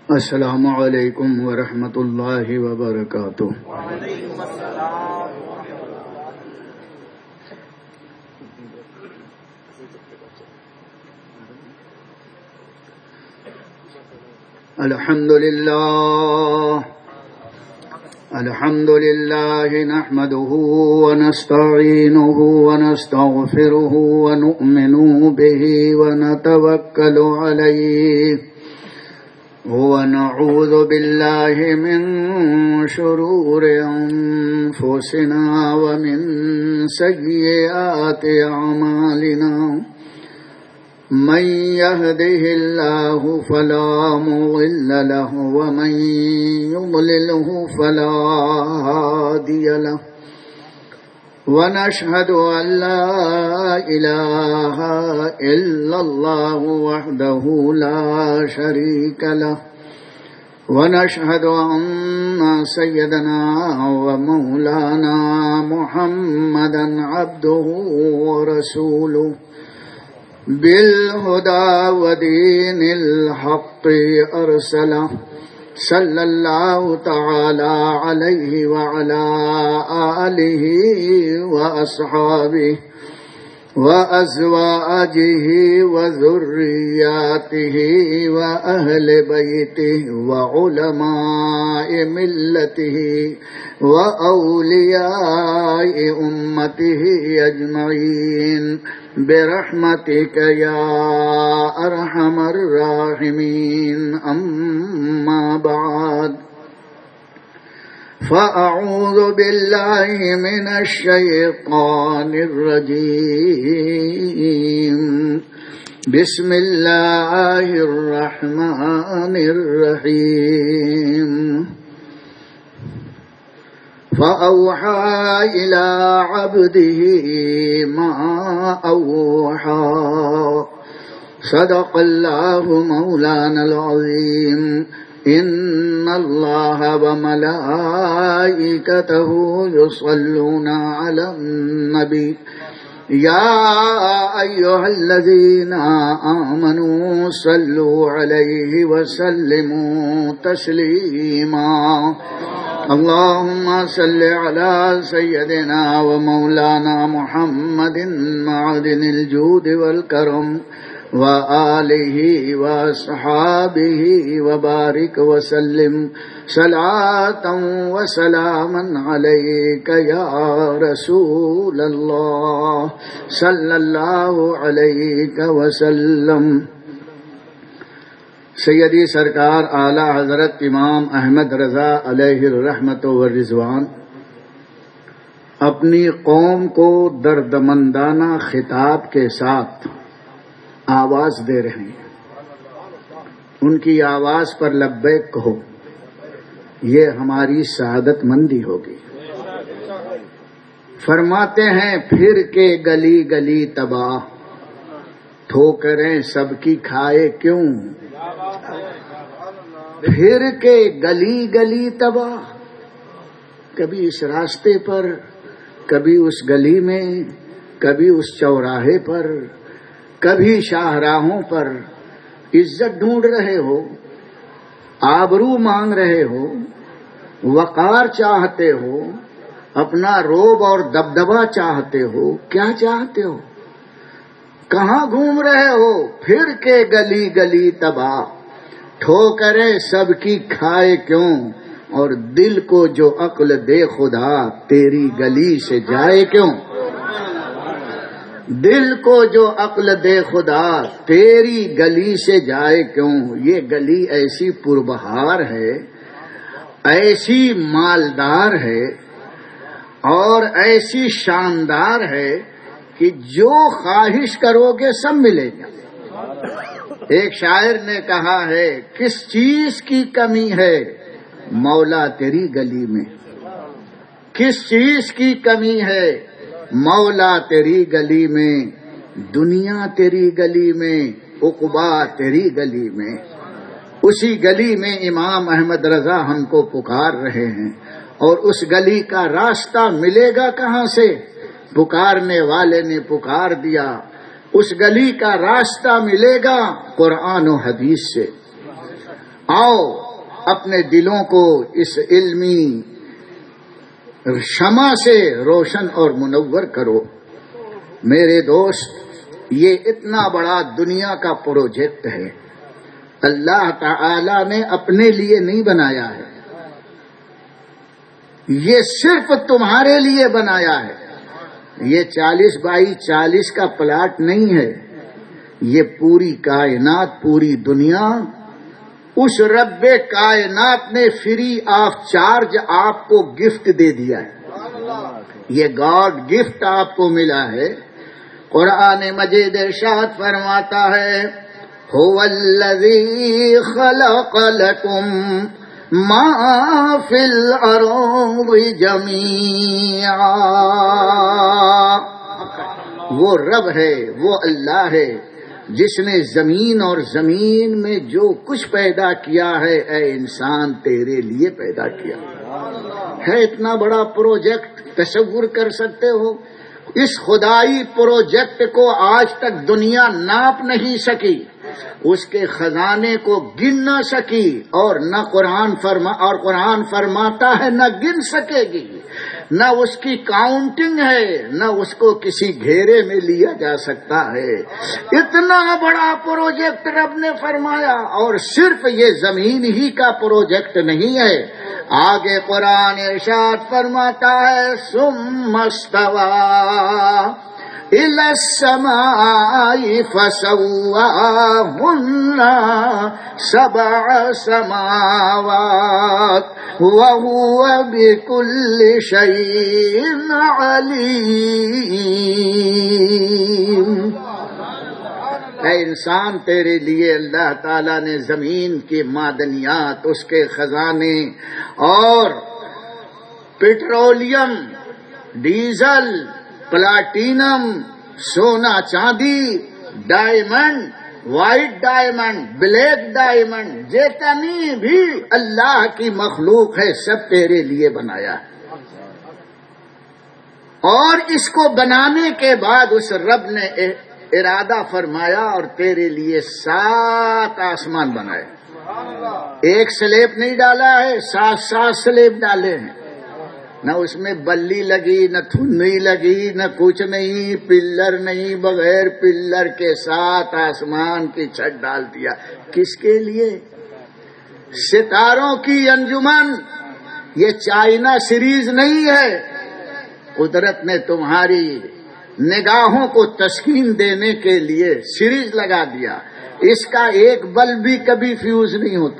السلام علیکم ورحمۃ اللہ وبرکاتہ۔ وعلیکم السلام۔ الحمد للہ نحمده ونستعینه ونستغفره ونؤمن به ونتوکل علیہ ونعوذ بالله من شرور أنفسنا ومن سيئات أعمالنا من يهده الله فلا مضل له ومن يضلله فلا هادي له ونشهد أن لا إله إلا الله وحده لا شريك له ونشهد أن سيدنا ومولانا محمدا عبده ورسوله بالهدى ودين الحق أرسله صلى الله تعالى عليه وعلى آله وأصحابه وأزواجه وذرياته وأهل بيته وعلماء ملته وأولياء أمته أجمعين برحمتك يا أرحم الراحمين أما بعد فأعوذ بالله من الشيطان الرجيم بسم الله الرحمن الرحيم فأوحى إلى عبده ما أوحى صدق الله مولانا العظيم إن الله وملائكته يصلون على النبي يا أيها الذين آمنوا صلوا عليه وسلموا تسليما اللهم صل على سيدنا ومولانا محمد معدن الجود والكرم وآله وأصحابه وبارك وسلم صلاة وسلاما عليك يا رسول الله صلى الله عليك وسلم۔ سیدی سرکار اعلیٰ حضرت امام احمد رضا علیہ الرحمت والرضوان اپنی قوم کو دردمندانہ خطاب کے ساتھ آواز دے رہے ہیں۔ ان کی آواز پر لبیک کہو، یہ ہماری سعادت مندی ہوگی۔ فرماتے ہیں پھر کے گلی گلی تباہ، ٹھوکریں سب کی کھائے کیوں؟ پھر کے گلی گلی تباہ، کبھی اس راستے پر، کبھی اس گلی میں، کبھی اس چوراہے پر، کبھی شاہراہوں پر عزت ڈھونڈ رہے ہو، آبرو مانگ رہے ہو، وقار چاہتے ہو، اپنا روب اور دبدبا چاہتے ہو، کیا چاہتے ہو؟ کہاں گھوم رہے ہو؟ پھر کے گلی گلی تباہ، ٹھوکریں سب کی کھائے کیوں؟ اور دل کو جو عقل دے خدا تیری گلی سے جائے کیوں؟ دل کو جو عقل دے خدا تیری گلی سے جائے کیوں؟ یہ گلی ایسی پربہار ہے، ایسی مالدار ہے اور ایسی شاندار ہے کہ جو خواہش کرو گے سب ملے گا۔ ایک شاعر نے کہا ہے کس چیز کی کمی ہے مولا تیری گلی میں، کس چیز کی کمی ہے مولا تیری گلی میں، دنیا تیری گلی میں، عقبا تیری گلی میں۔ اسی گلی میں امام احمد رضا ہم کو پکار رہے ہیں، اور اس گلی کا راستہ ملے گا کہاں سے؟ پکارنے والے نے پکار دیا، اس گلی کا راستہ ملے گا قرآن و حدیث سے۔ آؤ اپنے دلوں کو اس علمی شمع سے روشن اور منور کرو۔ میرے دوست، یہ اتنا بڑا دنیا کا پروجیکٹ ہے، اللہ تعالی نے اپنے لیے نہیں بنایا ہے، یہ صرف تمہارے لیے بنایا ہے۔ یہ 40 بائی 40 کا پلاٹ نہیں ہے، یہ پوری کائنات، پوری دنیا اس رب کائنات نے فری آف چارج آپ کو گفٹ دے دیا ہے، یہ گاڈ گفٹ آپ کو ملا ہے۔ قرآن مجید ارشاد فرماتا ہے هو الذی خلق لکم ما فی الارض جمیعا، وہ رب ہے، وہ اللہ ہے جس نے زمین اور زمین میں جو کچھ پیدا کیا ہے اے انسان تیرے لیے پیدا کیا ہے۔ اتنا بڑا پروجیکٹ تصور کر سکتے ہو؟ اس خدائی پروجیکٹ کو آج تک دنیا ناپ نہیں سکی، اس کے خزانے کو گن نہ سکی، اور نہ قرآن فرماتا ہے نہ گن سکے گی، نہ اس کی کاؤنٹنگ ہے، نہ اس کو کسی گھیرے میں لیا جا سکتا ہے۔ اتنا بڑا پروجیکٹ رب نے فرمایا، اور صرف یہ زمین ہی کا پروجیکٹ نہیں ہے، آگے قرآن ارشاد فرماتا ہے ثم استوى إلى السماء فسواهن 7 سماوات وهو بكل شيء عليم۔ اے انسان، تیرے لیے اللہ تعالیٰ نے زمین کی معدنیات، اس کے خزانے اور پیٹرولیم، ڈیزل، پلاٹینم، سونا چاندی، diamond, white diamond, black diamond, جتنی بھی اللہ کی مخلوق ہے سب تیرے لیے بنایا ہے۔ اور اس کو بنانے کے بعد اس رب نے ارادہ فرمایا اور تیرے لیے 7 آسمان بنائے۔ ایک سلیب نہیں ڈالا ہے، 7 سلیب ڈالے ہیں، نہ اس میں بلی لگی، نہ تھنی لگی، نہ کچھ نہیں، پلر نہیں، بغیر پلر کے 7 آسمان کی چھت ڈال دیا۔ کس کے لیے؟ ستاروں کی انجمن، یہ چائنا سیریز نہیں ہے، قدرت نے تمہاری نگاہوں کو تسکین دینے کے لیے سیریز لگا دیا۔ اس کا ایک بلب بھی کبھی فیوز نہیں ہوتا،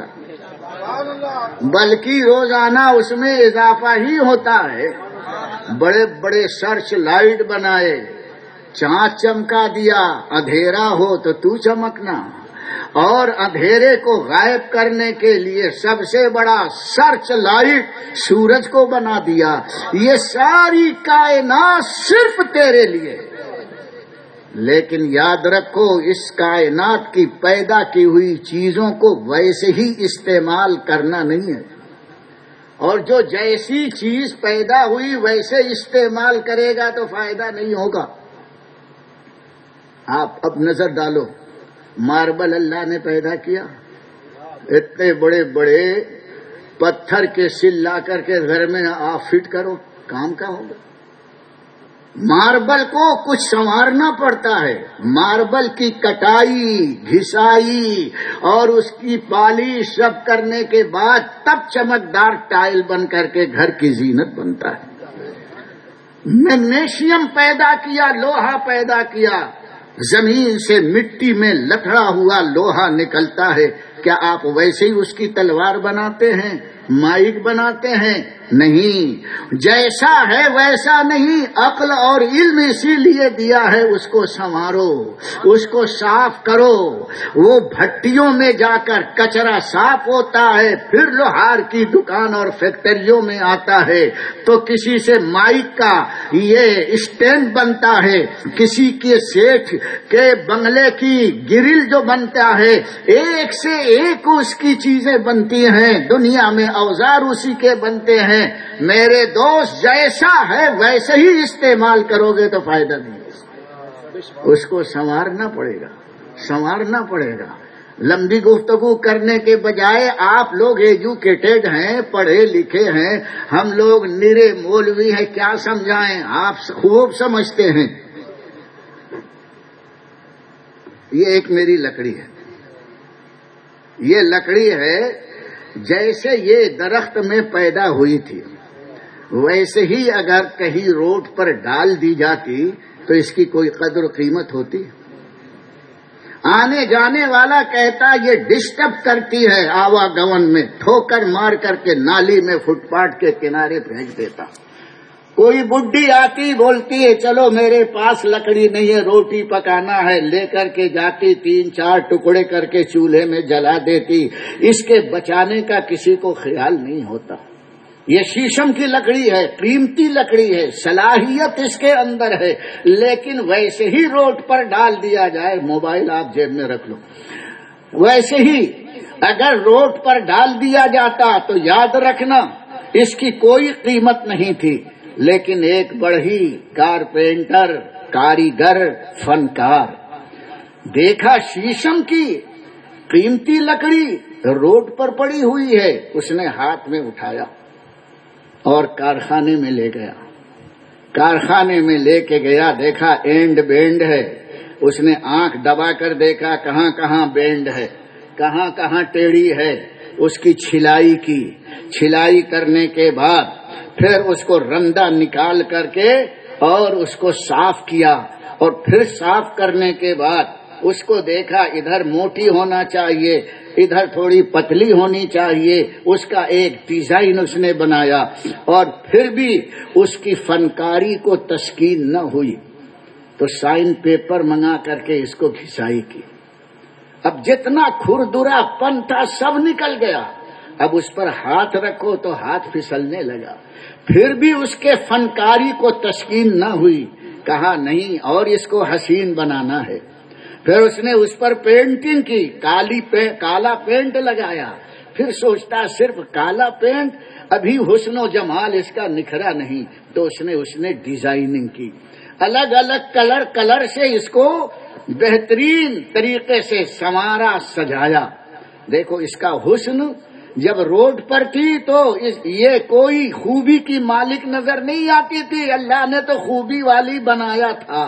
بلکہ روزانہ اس میں اضافہ ہی ہوتا ہے۔ بڑے بڑے سرچ لائٹ بنائے، چاند چمکا دیا، اندھیرا ہو تو تو چمکنا، اور اندھیرے کو غائب کرنے کے لیے سب سے بڑا سرچ لائٹ سورج کو بنا دیا۔ یہ ساری کائنات صرف تیرے لیے، لیکن یاد رکھو اس کائنات کی پیدا کی ہوئی چیزوں کو ویسے ہی استعمال کرنا نہیں ہے، اور جو جیسی چیز پیدا ہوئی ویسے استعمال کرے گا تو فائدہ نہیں ہوگا۔ آپ اب نظر ڈالو، ماربل اللہ نے پیدا کیا، اتنے بڑے بڑے پتھر کے سل لا کر کے گھر میں آپ فٹ کرو، کام کا ہوگا؟ ماربل کو کچھ سنوارنا پڑتا ہے، ماربل کی کٹائی، گھسائی اور اس کی پالش سب کرنے کے بعد تب چمکدار ٹائل بن کر کے گھر کی زینت بنتا ہے۔ میگنیشیم پیدا کیا، لوہا پیدا کیا، زمین سے مٹی میں لتڑا ہوا لوہا نکلتا ہے، کیا آپ ویسے ہی اس کی تلوار بناتے ہیں، مائک بناتے ہیں؟ نہیں، جیسا ہے ویسا نہیں، عقل اور علم اسی لیے دیا ہے اس کو سنوارو، اس کو صاف کرو۔ وہ بھٹیوں میں جا کر کچرا صاف ہوتا ہے، پھر لوہار کی دکان اور فیکٹریوں میں آتا ہے تو کسی سے مائک کا یہ اسٹینڈ بنتا ہے، کسی کے سیٹھ کے بنگلے کی گرل جو بنتا ہے، ایک سے ایک اس کی چیزیں بنتی ہیں، دنیا میں اوزار اسی کے بنتے ہیں۔ میرے دوست، جیسا ہے ویسے ہی استعمال کرو گے تو فائدہ نہیں، اس کو سنوارنا پڑے گا، سنوارنا پڑے گا۔ لمبی گفتگو کرنے کے بجائے آپ لوگ ایجوکیٹڈ ہیں، پڑھے لکھے ہیں، ہم لوگ نرے مولوی ہیں، کیا سمجھائیں؟ آپ خوب سمجھتے ہیں۔ یہ ایک میری لکڑی ہے، یہ لکڑی ہے جیسے یہ درخت میں پیدا ہوئی تھی ویسے ہی اگر کہیں روڈ پر ڈال دی جاتی تو اس کی کوئی قدر و قیمت ہوتی؟ آنے جانے والا کہتا یہ ڈسٹرب کرتی ہے آواگمن میں، ٹھوکر مار کر کے نالی میں فٹ پاتھ کے کنارے پھینک دیتا۔ کوئی بڈھی آتی بولتی ہے چلو میرے پاس لکڑی نہیں ہے، روٹی پکانا ہے، لے کر کے جاتی، 3-4 ٹکڑے کر کے چولہے میں جلا دیتی، اس کے بچانے کا کسی کو خیال نہیں ہوتا۔ یہ شیشم کی لکڑی ہے، قیمتی لکڑی ہے، صلاحیت اس کے اندر ہے، لیکن ویسے ہی روڈ پر ڈال دیا جائے، موبائل آپ جیب میں رکھ لو، ویسے ہی اگر روڈ پر ڈال دیا جاتا تو یاد رکھنا اس کی کوئی قیمت نہیں تھی، لیکن ایک بڑھی کارپینٹر، کاریگر، فنکار دیکھا شیشم کی قیمتی لکڑی روڈ پر پڑی ہوئی ہے، اس نے ہاتھ میں اٹھایا اور کارخانے میں لے گیا۔ کارخانے میں لے کے گیا، دیکھا اینڈ بینڈ ہے، اس نے آنکھ دبا کر دیکھا کہاں کہاں بینڈ ہے، کہاں کہاں ٹیڑھی ہے، اس کی چھلائی کرنے کے بعد پھر اس کو رندہ نکال کر کے اور اس کو صاف کیا، اور پھر صاف کرنے کے بعد اس کو دیکھا ادھر موٹی ہونا چاہیے، ادھر تھوڑی پتلی ہونی چاہیے، اس کا ایک ڈیزائن اس نے بنایا، اور پھر بھی اس کی فنکاری کو تسکین نہ ہوئی تو سائن پیپر منگا کر کے اس کو گھسائی کی۔ اب جتنا کھردرا پن تھا سب نکل گیا، اب اس پر ہاتھ رکھو تو ہاتھ پھسلنے لگا، پھر بھی اس کے فنکاری کو تسکین نہ ہوئی، کہا نہیں اور اس کو حسین بنانا ہے۔ پھر اس نے اس پر پینٹنگ کی، کالا پینٹ لگایا، پھر سوچتا صرف کالا پینٹ ابھی حسن و جمال اس کا نکھرا نہیں، تو اس نے ڈیزائننگ کی، الگ الگ کلر سے اس کو بہترین طریقے سے سنوارا سجایا۔ دیکھو اس کا حسن جب روڈ پر تھی تو یہ کوئی خوبی کی مالک نظر نہیں آتی تھی، اللہ نے تو خوبی والی بنایا تھا،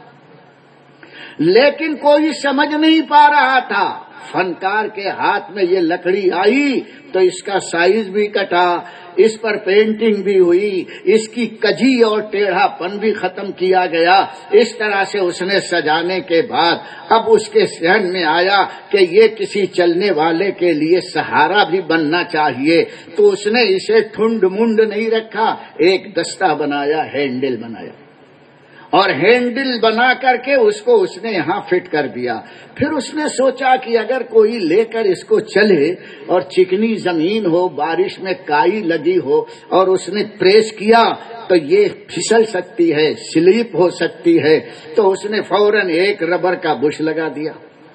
لیکن کوئی سمجھ نہیں پا رہا تھا۔ فنکار کے ہاتھ میں یہ لکڑی آئی تو اس کا سائز بھی کٹا، اس پر پینٹنگ بھی ہوئی، اس کی کجی اور ٹیڑھا پن بھی ختم کیا گیا۔ اس طرح سے اس نے سجانے کے بعد اب اس کے ذہن میں آیا کہ یہ کسی چلنے والے کے لیے سہارا بھی بننا چاہیے، تو اس نے اسے ٹھنڈ منڈ نہیں رکھا، ایک دستہ بنایا، ہینڈل بنایا، اور ہینڈل بنا کر کے اس کو اس نے یہاں فٹ کر دیا۔ پھر اس نے سوچا کہ اگر کوئی لے کر اس کو چلے اور چکنی زمین ہو، بارش میں کائی لگی ہو، اور اس نے پریس کیا تو یہ پھسل سکتی ہے، سلیپ ہو سکتی ہے، تو اس نے فوراً ایک ربر کا بش لگا دیا۔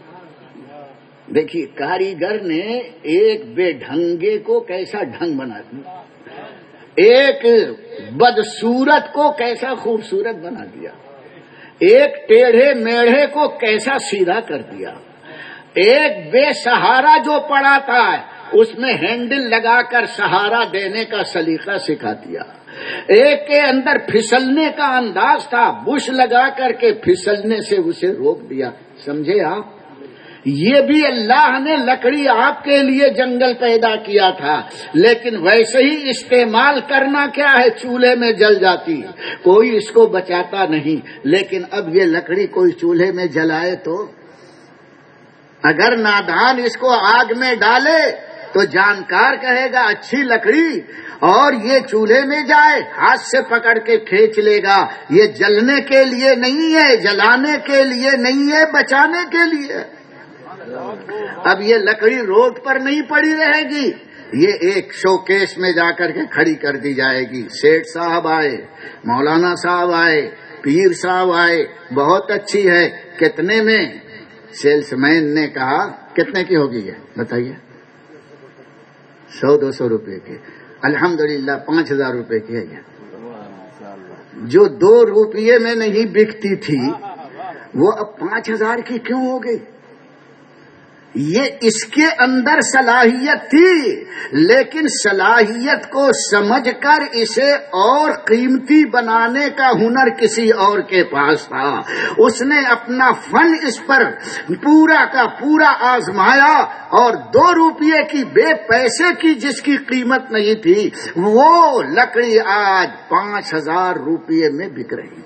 دیکھیے کاریگر نے ایک بے ڈھنگے کو کیسا ڈھنگ بنا دیا، ایک بدصورت کو کیسا خوبصورت بنا دیا، ایک ٹیڑھے میڑھے کو کیسا سیدھا کر دیا، ایک بے سہارا جو پڑا تھا اس میں ہینڈل لگا کر سہارا دینے کا سلیقہ سکھا دیا، ایک کے اندر پھسلنے کا انداز تھا، بش لگا کر کے پھسلنے سے اسے روک دیا۔ سمجھے آپ؟ یہ بھی اللہ نے لکڑی آپ کے لیے جنگل پیدا کیا تھا، لیکن ویسے ہی استعمال کرنا کیا ہے، چولہے میں جل جاتی، کوئی اس کو بچاتا نہیں۔ لیکن اب یہ لکڑی کوئی چولہے میں جلائے تو اگر نادان اس کو آگ میں ڈالے تو جانکار کہے گا اچھی لکڑی، اور یہ چولہے میں جائے ہاتھ سے پکڑ کے کھینچ لے گا، یہ جلنے کے لیے نہیں ہے، جلانے کے لیے نہیں ہے، بچانے کے لیے۔ اب یہ لکڑی روڈ پر نہیں پڑی رہے گی، یہ ایک شو کیس میں جا کر کے کھڑی کر دی جائے گی۔ سیٹھ صاحب آئے، مولانا صاحب آئے، پیر صاحب آئے، بہت اچھی ہے، کتنے میں؟ سیلس مین نے کہا کتنے کی ہوگی یہ بتائیے؟ 100-200 روپے کی۔ الحمدللہ 5000 روپے کی ہے یہ، جو 2 روپیے میں نہیں بکتی تھی وہ اب 5000 کی کیوں ہو گئی؟ یہ اس کے اندر صلاحیت تھی، لیکن صلاحیت کو سمجھ کر اسے اور قیمتی بنانے کا ہنر کسی اور کے پاس تھا۔ اس نے اپنا فن اس پر پورا کا پورا آزمایا، اور 2 روپے کی بے پیسے کی جس کی قیمت نہیں تھی، وہ لکڑی آج 5000 روپے میں بک رہی۔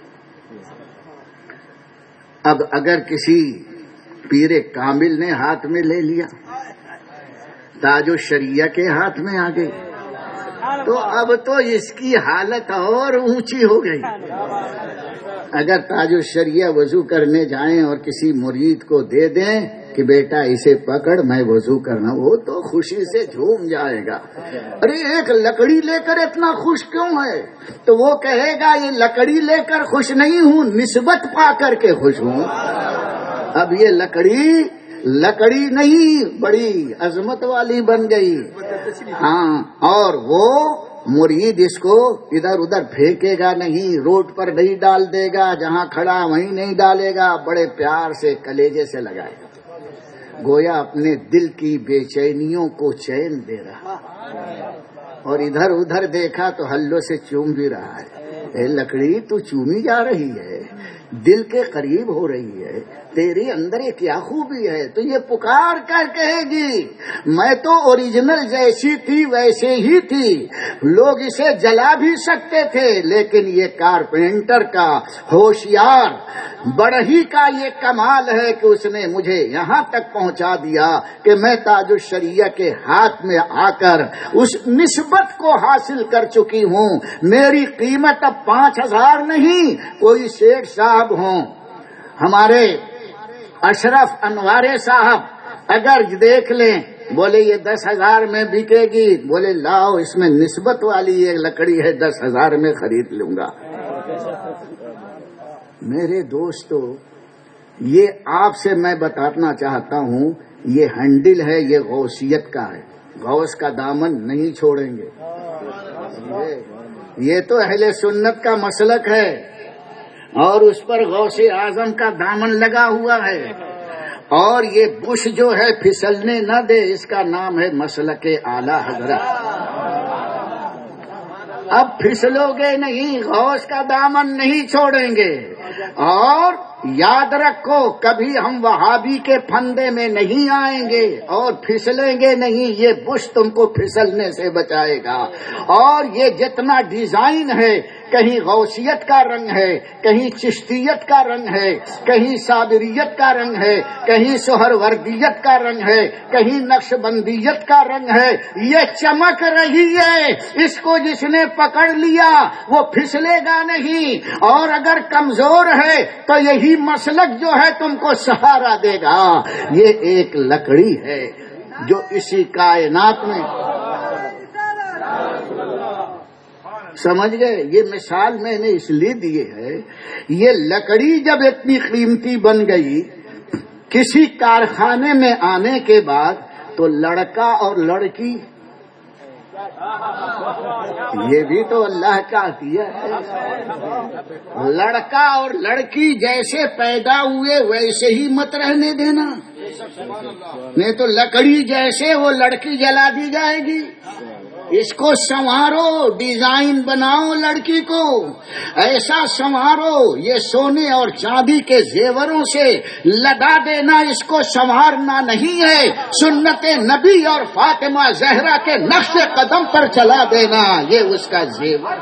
اب اگر کسی پیر کامل نے ہاتھ میں لے لیا، تاج الشریعہ کے ہاتھ میں آ گئی، تو اب تو اس کی حالت اور اونچی ہو گئی۔ اگر تاج الشریعہ وضو کرنے جائیں اور کسی مرید کو دے دیں کہ بیٹا اسے پکڑ میں وضو کرنا، وہ تو خوشی سے جھوم جائے گا۔ ارے ایک لکڑی لے کر اتنا خوش کیوں ہے؟ تو وہ کہے گا یہ لکڑی لے کر خوش نہیں ہوں، نسبت پا کر کے خوش ہوں۔ اب یہ لکڑی نہیں، بڑی عظمت والی بن گئی۔ ہاں، اور وہ مرید اس کو ادھر ادھر پھینکے گا نہیں، روڈ پر نہیں ڈال دے گا، جہاں کھڑا وہیں نہیں ڈالے گا، بڑے پیار سے کلیجے سے لگائے گا، گویا اپنے دل کی بے چینیوں کو چین دے رہا۔ اور ادھر ادھر دیکھا تو ہلو سے چوم بھی رہا ہے۔ اے لکڑی تو چومی جا رہی ہے، دل کے قریب ہو رہی ہے، تیرے اندر یہ کیا خوبی ہے؟ تو یہ پکار کر کہے گی میں تو اوریجنل جیسی تھی ویسے ہی تھی، لوگ اسے جلا بھی سکتے تھے، لیکن یہ کارپینٹر کا ہوشیار بڑھئی کا یہ کمال ہے کہ اس نے مجھے یہاں تک پہنچا دیا کہ میں تاج الشریعہ کے ہاتھ میں آ کر اس نسبت کو حاصل کر چکی ہوں۔ میری قیمت اب 5000 نہیں، کوئی سیٹھ صاحب ہوں، ہمارے اشرف انوارے صاحب اگر دیکھ لیں، بولے یہ 10,000 میں بکے گی، بولے لاؤ اس میں نسبت والی یہ لکڑی ہے، 10,000 میں خرید لوں گا۔ میرے دوستو، یہ آپ سے میں بتانا چاہتا ہوں، یہ ہینڈل ہے، یہ غوثیت کا ہے، غوث کا دامن نہیں چھوڑیں گے۔ یہ تو اہل سنت کا مسلک ہے، اور اس پر غوث اعظم کا دامن لگا ہوا ہے، اور یہ بش جو ہے پھسلنے نہ دے، اس کا نام ہے مسلک اعلی حضرت۔ اب پھسلو گے نہیں، غوث کا دامن نہیں چھوڑیں گے۔ اور یاد رکھو کبھی ہم وہابی کے پھندے میں نہیں آئیں گے اور پھسلیں گے نہیں، یہ بش تم کو پھسلنے سے بچائے گا۔ اور یہ جتنا ڈیزائن ہے، کہیں غوثیت کا رنگ ہے، کہیں چشتیت کا رنگ ہے، کہیں صابریت کا رنگ ہے، کہیں سہروردیت کا رنگ ہے، کہیں نقش بندیت کا رنگ ہے، یہ چمک رہی ہے، اس کو جس نے پکڑ لیا وہ پھسلے گا نہیں۔ اور اگر کمزور ہے تو یہی مسلک جو ہے تم کو سہارا دے گا۔ یہ ایک لکڑی ہے جو اسی کائنات میں، سمجھ گئے؟ یہ مثال میں نے اس لیے دی ہے، یہ لکڑی جب اتنی قیمتی بن گئی، کسی کارخانے میں آنے کے بعد تو لڑکا اور لڑکی، یہ بھی تو اللہ کا عطیہ ہے۔ لڑکا اور لڑکی جیسے پیدا ہوئے ویسے ہی مت رہنے دینا، نہیں تو لکڑی جیسے وہ لڑکی جلا دی جائے گی۔ اس کو سنوارو، ڈیزائن بناؤ، لڑکی کو ایسا سنوارو، یہ سونے اور چاندی کے زیوروں سے لدا دینا اس کو سنوارنا نہیں ہے، سنت نبی اور فاطمہ زہرا کے نقش قدم پر چلا دینا یہ اس کا زیور۔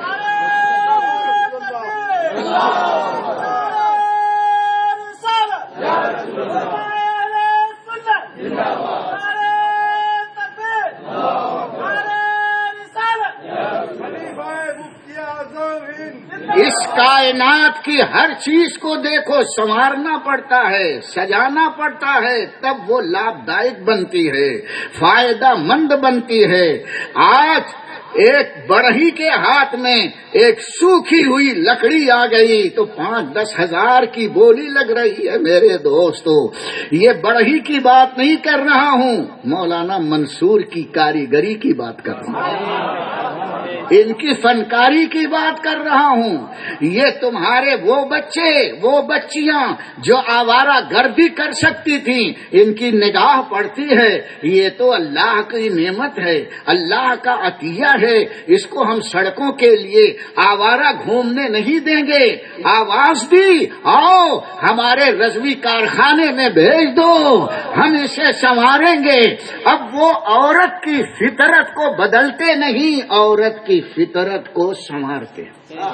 اس کائنات کی ہر چیز کو دیکھو، سنوارنا پڑتا ہے، سجانا پڑتا ہے، تب وہ لابھدائک بنتی ہے، فائدہ مند بنتی ہے۔ آج ایک بڑھئی کے ہاتھ میں ایک سوکھی ہوئی لکڑی آ گئی تو 5-10 ہزار کی بولی لگ رہی ہے۔ میرے دوستو، یہ بڑھئی کی بات نہیں کر رہا ہوں، مولانا منصور کی کاریگری کی بات کر رہا ہوں۔ ان کی فنکاری کی بات کر رہا ہوں. یہ تمہارے وہ بچے وہ بچیاں جو آوارہ گردی کر سکتی تھیں، ان کی نگاہ پڑتی ہے. یہ تو اللہ کی نعمت ہے، اللہ کا عطیہ ہے. اس کو ہم سڑکوں کے لیے آوارہ گھومنے نہیں دیں گے. آواز دی، آؤ ہمارے رضوی کارخانے میں بھیج دو، ہم اسے سنواریں گے. اب وہ عورت کی فطرت کو بدلتے نہیں، عورت کی فطرت کو سنوارتے.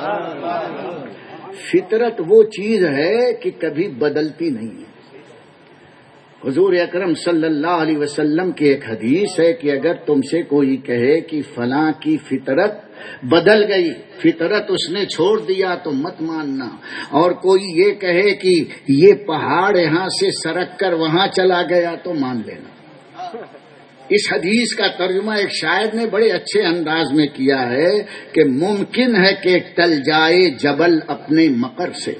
فطرت وہ چیز ہے کہ کبھی بدلتی نہیں ہے. حضور اکرم صلی اللہ علیہ وسلم کی ایک حدیث ہے کہ اگر تم سے کوئی کہے کہ فلاں کی فطرت بدل گئی، فطرت اس نے چھوڑ دیا، تو مت ماننا. اور کوئی یہ کہے کہ یہ پہاڑ یہاں سے سرک کر وہاں چلا گیا، تو مان لینا. اس حدیث کا ترجمہ ایک شاعر نے بڑے اچھے انداز میں کیا ہے کہ ممکن ہے کہ ٹل جائے جبل اپنے مقر سے،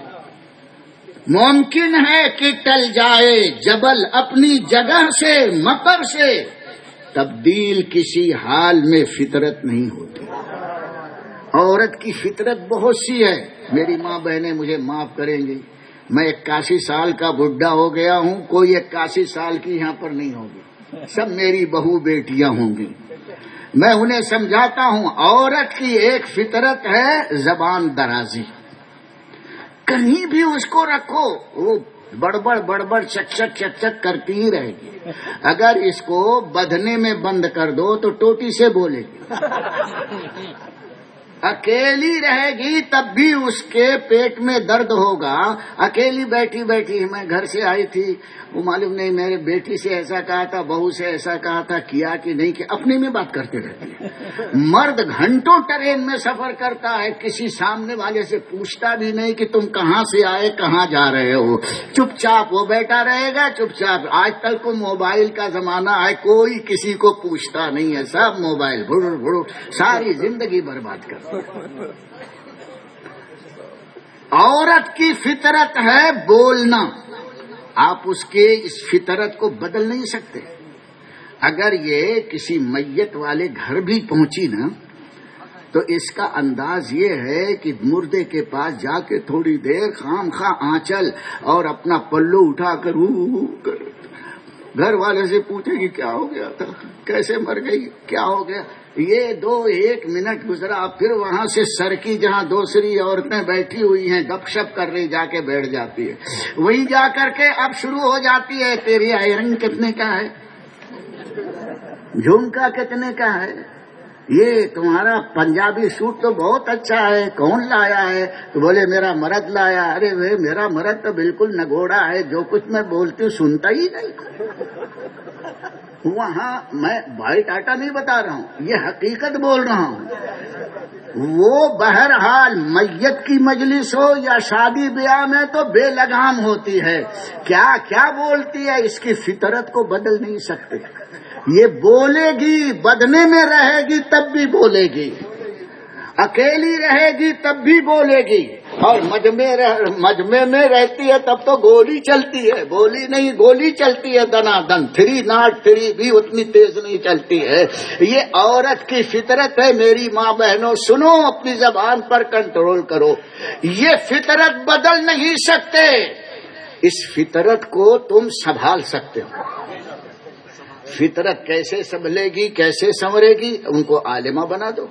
ممکن ہے کہ ٹل جائے جبل اپنی جگہ سے، مقر سے. تبدیل کسی حال میں فطرت نہیں ہوتی. عورت کی فطرت بہت سی ہے. میری ماں بہنیں مجھے معاف کریں گی، میں 81 سال کا بڈھا ہو گیا ہوں، کوئی 81 سال کی یہاں پر نہیں ہوگی، سب میری بہو بیٹیاں ہوں گی. میں انہیں سمجھاتا ہوں عورت کی ایک فطرت ہے زبان درازی. کہیں بھی اس کو رکھو وہ بڑبڑ چک چک کرتی ہی رہے گی. اگر اس کو بدھنے میں بند کر دو تو ٹوٹی سے بولے گی. اکیلی رہے گی تب بھی اس کے پیٹ میں درد ہوگا. اکیلی بیٹھی بیٹھی میں گھر سے آئی تھی، وہ معلوم نہیں میرے بیٹی سے ایسا کہا تھا، بہو سے ایسا کہا تھا، کیا کہ نہیں کہ اپنے میں بات کرتے رہتے ہیں. مرد گھنٹوں ٹرین میں سفر کرتا ہے، کسی سامنے والے سے پوچھتا بھی نہیں کہ تم کہاں سے آئے کہاں جا رہے ہو. چپ چاپ وہ بیٹھا رہے گا چپ چاپ. آج کل کو موبائل کا زمانہ ہے، کوئی کسی کو پوچھتا نہیں ہے، سب موبائل بھڑ ساری زندگی برباد کرتا. عورت کی فطرت ہے بولنا. آپ اس کے اس فطرت کو بدل نہیں سکتے. اگر یہ کسی میت والے گھر بھی پہنچی نا تو اس کا انداز یہ ہے کہ مردے کے پاس جا کے تھوڑی دیر خام خواہ آنچل اور اپنا پلو اٹھا کر گھر والے سے پوچھے گی کیا ہو گیا تھا، کیسے مر گئی، کیا ہو گیا. یہ 1 منٹ گزرا، پھر وہاں سے سر کی جہاں دوسری عورتیں بیٹھی ہوئی ہیں گپ شپ کر رہی جا کے بیٹھ جاتی ہے. وہیں جا کر کے اب شروع ہو جاتی ہے، تیری آئرن کتنے کا ہے، جھمکا کتنے کا ہے، یہ تمہارا پنجابی سوٹ تو بہت اچھا ہے، کون لایا ہے؟ تو بولے میرا مرد لایا. ارے وہ میرا مرد تو بالکل نگوڑا ہے، جو کچھ میں بولتی ہوں سنتا ہی نہیں. وہاں میں بھائی ٹاٹا نہیں بتا رہا ہوں، یہ حقیقت بول رہا ہوں. وہ بہرحال میت کی مجلس ہو یا شادی بیاہ میں تو بے لگام ہوتی ہے. کیا کیا بولتی ہے، اس کی فطرت کو بدل نہیں سکتے. یہ بولے گی، بدنے میں رہے گی تب بھی بولے گی، اکیلی رہے گی تب بھی بولے گی، اور مجمع میں رہتی ہے تب تو گولی چلتی ہے. بولی نہیں، گولی چلتی ہے دنا دن. 303 بھی اتنی تیز نہیں چلتی ہے. یہ عورت کی فطرت ہے. میری ماں بہنوں سنو، اپنی زبان پر کنٹرول کرو. یہ فطرت بدل نہیں سکتے. اس فطرت کو تم سنبھال سکتے ہو. فطرت کیسے سنبھلے گی، کیسے سنورے گی؟ ان کو عالمہ بنا دو،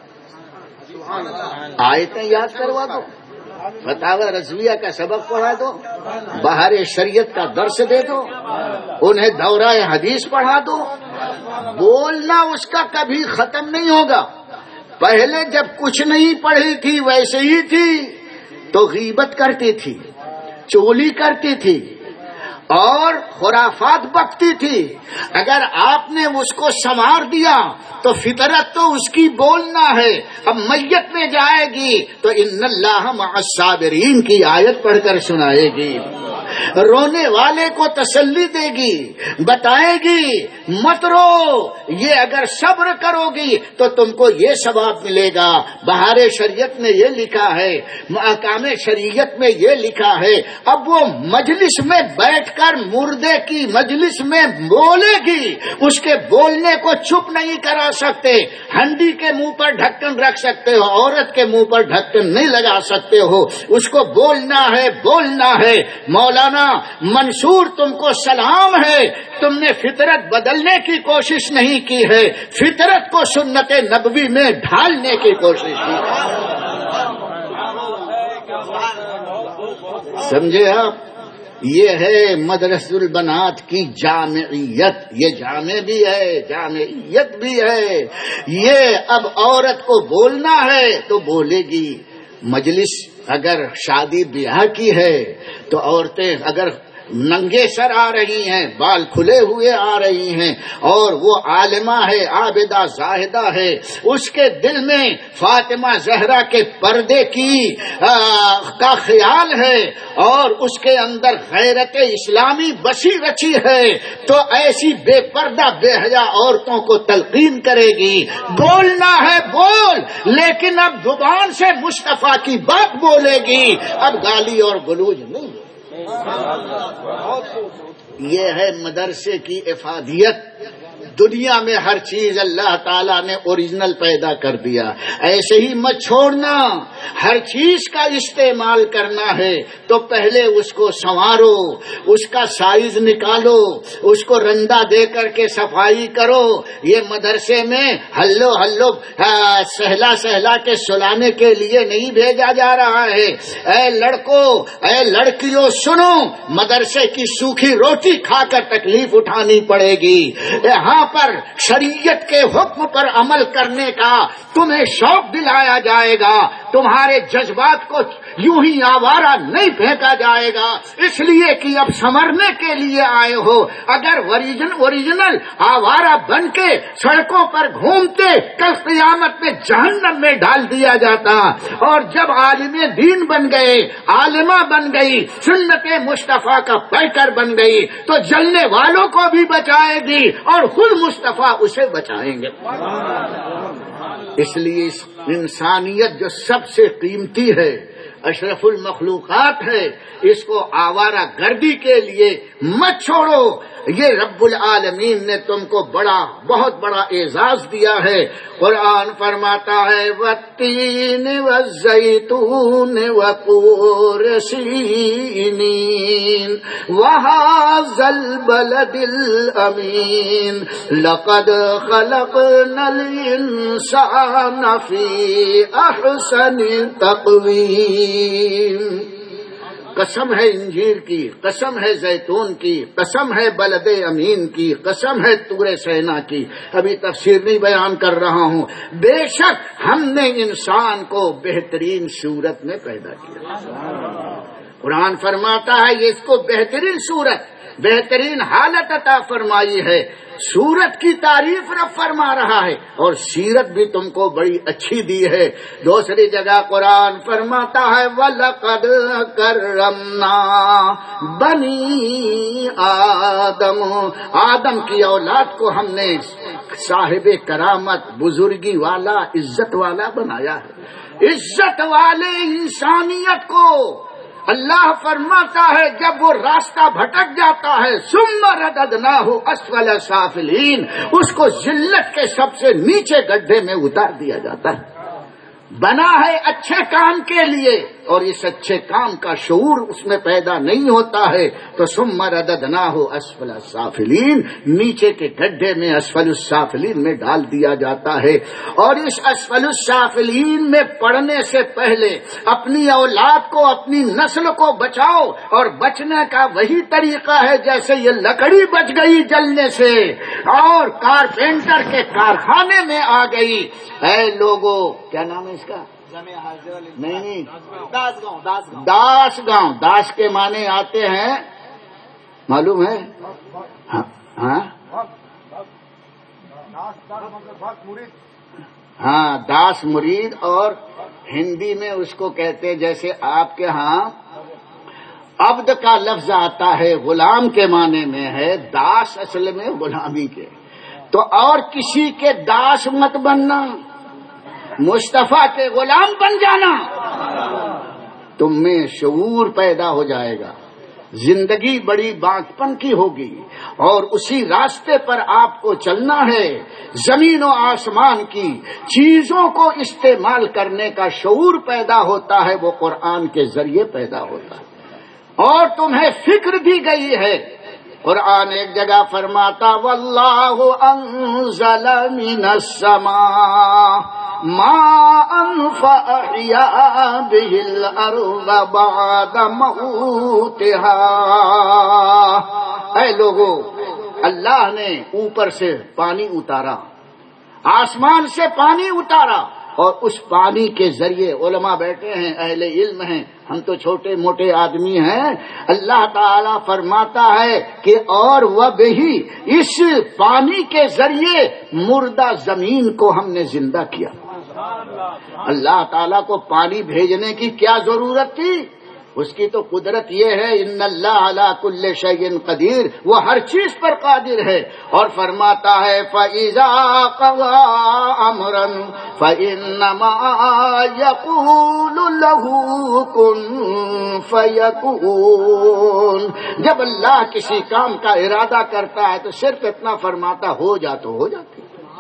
آیتیں یاد کروا دو، فتاوی رضویہ کا سبق پڑھا دو، بہار شریعت کا درس دے دو، انہیں دورہ حدیث پڑھا دو. بولنا اس کا کبھی ختم نہیں ہوگا. پہلے جب کچھ نہیں پڑھی تھی ویسے ہی تھی تو غیبت کرتی تھی، چغلی کرتی تھی اور خرافات بکتی تھی. اگر آپ نے اس کو سنوار دیا تو فطرت تو اس کی بولنا ہے. اب میت میں جائے گی تو ان اللہ مع الصابرین کی آیت پڑھ کر سنائے گی. رونے والے کو تسلی دے گی، بتائے گی مت رو، یہ اگر صبر کرو گی تو تم کو یہ ثواب ملے گا، بہار شریعت میں یہ لکھا ہے، احکام شریعت میں یہ لکھا ہے۔ اب وہ مجلس میں بیٹھ کر مردے کی مجلس میں بولے گی، اس کے بولنے کو چپ نہیں کرا سکتے، ہنڈی کے منہ پر ڈھکن رکھ سکتے ہو، عورت کے منہ پر ڈھکن نہیں لگا سکتے ہو، اس کو بولنا ہے بولنا ہے۔ مولانا منصور تم کو سلام ہے، تم نے فطرت بدلنے کی کوشش نہیں کی ہے، فطرت کو سنت نبوی میں ڈھالنے کی کوشش کی۔ سمجھے آپ؟ یہ ہے مدرسۃ البنات کی جامعیت، یہ جامع بھی ہے جامعیت بھی ہے۔ یہ اب عورت کو بولنا ہے تو بولے گی، مجلس اگر شادی بیاہ کی ہے تو عورتیں اگر ننگے سر آ رہی ہیں، بال کھلے ہوئے آ رہی ہیں، اور وہ عالمہ ہے، عابدہ زاہدہ ہے، اس کے دل میں فاطمہ زہرا کے پردے کی کا خیال ہے اور اس کے اندر غیرت اسلامی بسی رچی ہے، تو ایسی بے پردہ بے حیا عورتوں کو تلقین کرے گی۔ بولنا ہے بول، لیکن اب زبان سے مصطفیٰ کی بات بولے گی، اب گالی اور گلوج نہیں۔ یہ ہے مدرسے کی افادیت۔ دنیا میں ہر چیز اللہ تعالیٰ نے اوریجنل پیدا کر دیا، ایسے ہی مت چھوڑنا، ہر چیز کا استعمال کرنا ہے تو پہلے اس کو سنوارو، اس کا سائز نکالو، اس کو رندہ دے کر کے صفائی کرو۔ یہ مدرسے میں ہلو ہلو سہلا سہلا کے سلانے کے لیے نہیں بھیجا جا رہا ہے۔ اے لڑکوں اے لڑکیوں سنو، مدرسے کی سوکھی روٹی کھا کر تکلیف اٹھانی پڑے گی، یہاں پر شریعت کے حکم پر عمل کرنے کا تمہیں شوق دلایا جائے گا، تمہارے جذبات کو یوں ہی آوارہ نہیں پھینکا جائے گا، اس لیے کہ اب سنورنے کے لیے آئے ہو۔ اگر اوریجنل آوارہ بن کے سڑکوں پر گھومتے، کل قیامت میں جہنم میں ڈال دیا جاتا، اور جب عالم دین بن گئے، عالمہ بن گئی، سنت مصطفیٰ کا پیکر بن گئی، تو جلنے والوں کو بھی بچائے گی اور خود مصطفیٰ اسے بچائیں گے۔ اس لیے انسانیت جو سب سے قیمتی ہے، اشرف المخلوقات ہے، اس کو آوارہ گردی کے لیے مت چھوڑو۔ یہ رب العالمین نے تم کو بہت بڑا اعزاز دیا ہے۔ قرآن فرماتا ہے والتین والزیتون وطور سینین وہذا البلد الامین لقد خلقنا الانسان فی احسن تقویم۔ قسم ہے انجیر کی، قسم ہے زیتون کی، قسم ہے بلد امین کی، قسم ہے طور سینا کی، ابھی تفسیر نہیں بیان کر رہا ہوں۔ بے شک ہم نے انسان کو بہترین صورت میں پیدا کیا۔ قرآن فرماتا ہے یہ اس کو بہترین صورت، بہترین حالت عطا فرمائی ہے۔ صورت کی تعریف رب فرما رہا ہے اور سیرت بھی تم کو بڑی اچھی دی ہے۔ دوسری جگہ قرآن فرماتا ہے وَلَقَدْ كَرَّمْنَا بَنِي آدم، آدم کی اولاد کو ہم نے صاحب کرامت، بزرگی والا، عزت والا بنایا ہے۔ عزت والے انسانیت کو اللہ فرماتا ہے جب وہ راستہ بھٹک جاتا ہے ثم رددناہ اسفل سافلین، اس کو ذلت کے سب سے نیچے گڈھے میں اتار دیا جاتا ہے۔ بنا ہے اچھے کام کے لیے اور اس اچھے کام کا شعور اس میں پیدا نہیں ہوتا ہے تو ثم رددناہ اسفل السافلین، نیچے کے گڈھے میں اسفل السافلین میں ڈال دیا جاتا ہے۔ اور اس اسفل السافلین میں پڑنے سے پہلے اپنی اولاد کو، اپنی نسل کو بچاؤ، اور بچنے کا وہی طریقہ ہے جیسے یہ لکڑی بچ گئی جلنے سے اور کارپینٹر کے کارخانے میں آ گئی۔ اے لوگوں، کیا نام ہے اس کا؟ نہیں، داس گاؤں۔ داس کے معنی آتے ہیں معلوم ہے؟ ہاں، داس مرید، اور ہندی میں اس کو کہتے ہیں جیسے آپ کے ہاں عبد کا لفظ آتا ہے غلام کے معنی میں ہے، داس اصل میں غلامی کے، تو اور کسی کے داس مت بننا، مصطفیٰ کے غلام بن جانا، تم میں شعور پیدا ہو جائے گا، زندگی بڑی باقپن کی ہوگی، اور اسی راستے پر آپ کو چلنا ہے۔ زمین و آسمان کی چیزوں کو استعمال کرنے کا شعور پیدا ہوتا ہے، وہ قرآن کے ذریعے پیدا ہوتا ہے، اور تمہیں فکر دی گئی ہے۔ قرآن ایک جگہ فرماتا واللہ انزل من السماء ماء فأحیا به الارض بعد موتها۔ اے لوگو، اللہ نے اوپر سے پانی اتارا، آسمان سے پانی اتارا، اور اس پانی کے ذریعے علماء بیٹھے ہیں، اہل علم ہیں، ہم تو چھوٹے موٹے آدمی ہیں، اللہ تعالی فرماتا ہے کہ اور وہ بھی اس پانی کے ذریعے مردہ زمین کو ہم نے زندہ کیا۔ اللہ تعالی کو پانی بھیجنے کی کیا ضرورت تھی؟ اس کی تو قدرت یہ ہے، ان اللہ علی کل شیء قدیر، وہ ہر چیز پر قادر ہے، اور فرماتا ہے فَإِذَا قَضَىٰ أَمْرًا فَإِنَّمَا يَقُولُ لَهُ كُن فَيَكُونُ۔ جب اللہ کسی کام کا ارادہ کرتا ہے تو صرف اتنا فرماتا ہو جا تو ہو جاتی۔